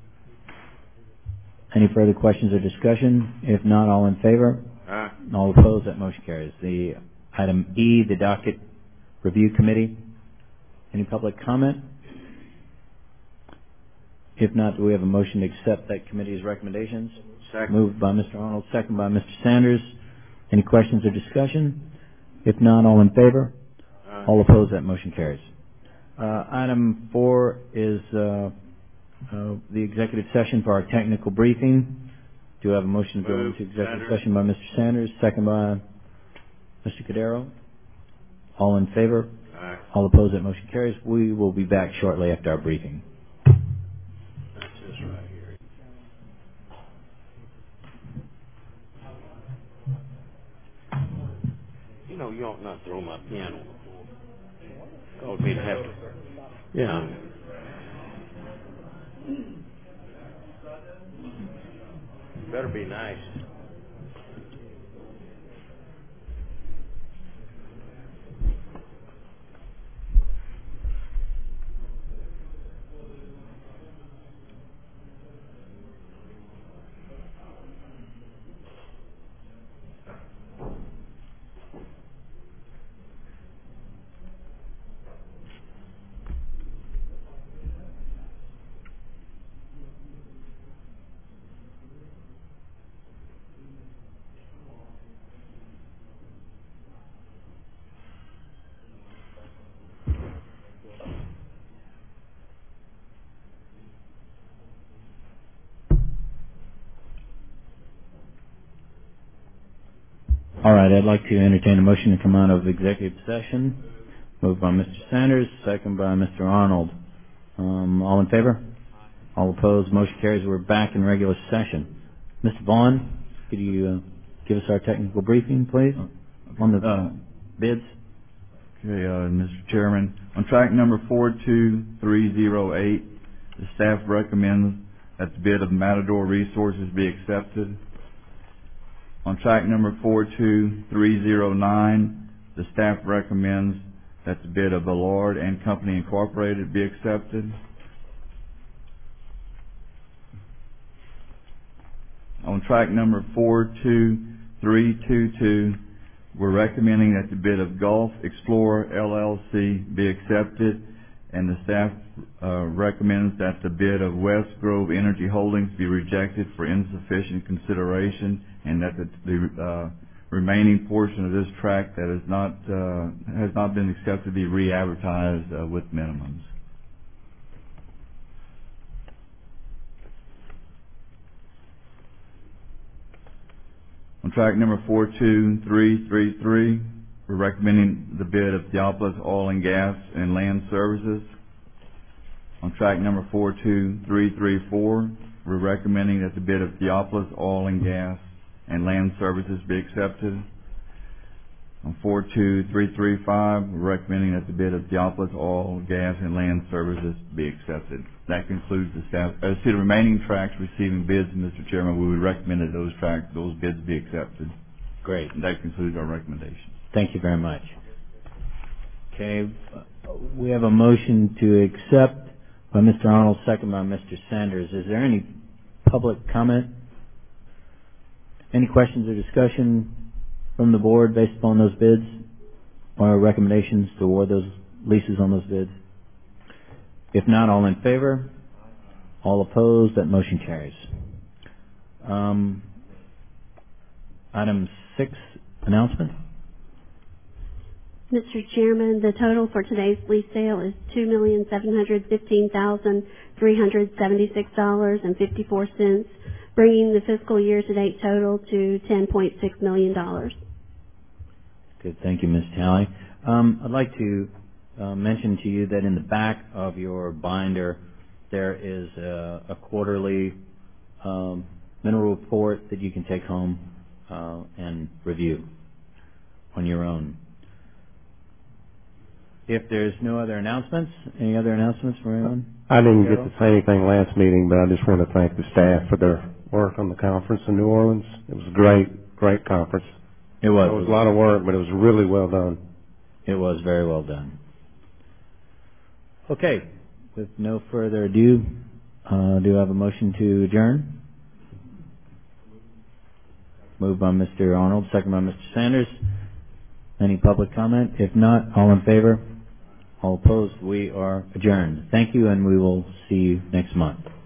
Any further questions or discussion? If not, all in favor? Aye. All opposed? That motion carries. The item E, the Docket Review Committee. Any public comment? If not, do we have a motion to accept that committee's recommendations? Second. Moved by Mister Arnold, second by Mister Sanders. Any questions or discussion? If not, all in favor? Aye. All opposed? That motion carries. Uh, item four is uh, uh, the executive session for our technical briefing. Do I have a motion to go Move. into executive Sanders. session by Mister Sanders, second by Mister Cordero? All in favor? Aye. All opposed? That motion carries. We will be back shortly after our briefing. That's this right here. You know, you ought not throw my pen on the floor. Cause me to have to. Yeah. Better be nice. All right, I'd like to entertain a motion to come out of executive session. Moved by Mister Sanders, second by Mister Arnold. Um, all in favor? All opposed? Motion carries. We're back in regular session. Mister Vaughn, could you uh, give us our technical briefing, please, on the uh, bids? Okay, uh, Mister Chairman, on track number four two three zero eight, the staff recommends that the bid of Matador Resources be accepted. On track number four two three zero nine, the staff recommends that the bid of Ballard and Company Incorporated be accepted. On track number four two three two two, we're recommending that the bid of Gulf Explorer L L C be accepted, and the staff uh, recommends that the bid of West Grove Energy Holdings be rejected for insufficient consideration, and that the, the uh, remaining portion of this tract that is not uh, has not been accepted be re-advertised uh, with minimums. On track number four two three three three, we're recommending the bid of Theopolis Oil and Gas and Land Services. On track number four two three three four, we're recommending that the bid of Theopolis Oil and Gas and Land Services be accepted. On four two three three five, we're recommending that the bid of Theopolis Oil, Gas, and Land Services be accepted. That concludes the staff. As to the remaining tracts receiving bids, Mister Chairman, we would recommend that those tracts, those bids be accepted. Great. And that concludes our recommendation. Thank you very much. Okay, we have a motion to accept by Mister Arnold, second by Mister Sanders. Is there any public comment? Any questions or discussion from the board based upon those bids or recommendations to award those leases on those bids? If not, all in favor? All opposed? That motion carries. Um, item six, announcement. Mister Chairman, the total for today's lease sale is two million seven hundred fifteen thousand three hundred seventy-six dollars and fifty-four cents, bringing the fiscal year-to-date total to ten point six million dollars. Good, thank you, Miz Talley. Um, I'd like to uh, mention to you that in the back of your binder there is a, a quarterly um, mineral report that you can take home uh, and review on your own. If there's no other announcements, any other announcements from anyone? I didn't get to say anything last meeting, but I just want to thank the staff for their work on the conference in New Orleans. It was a great, great conference. It was. It was a lot of work, but it was really well done. It was very well done. Okay, with no further ado, uh, do I have a motion to adjourn? Moved by Mister Arnold, second by Mister Sanders. Any public comment? If not, all in favor? All opposed? We are adjourned. Thank you, and we will see you next month.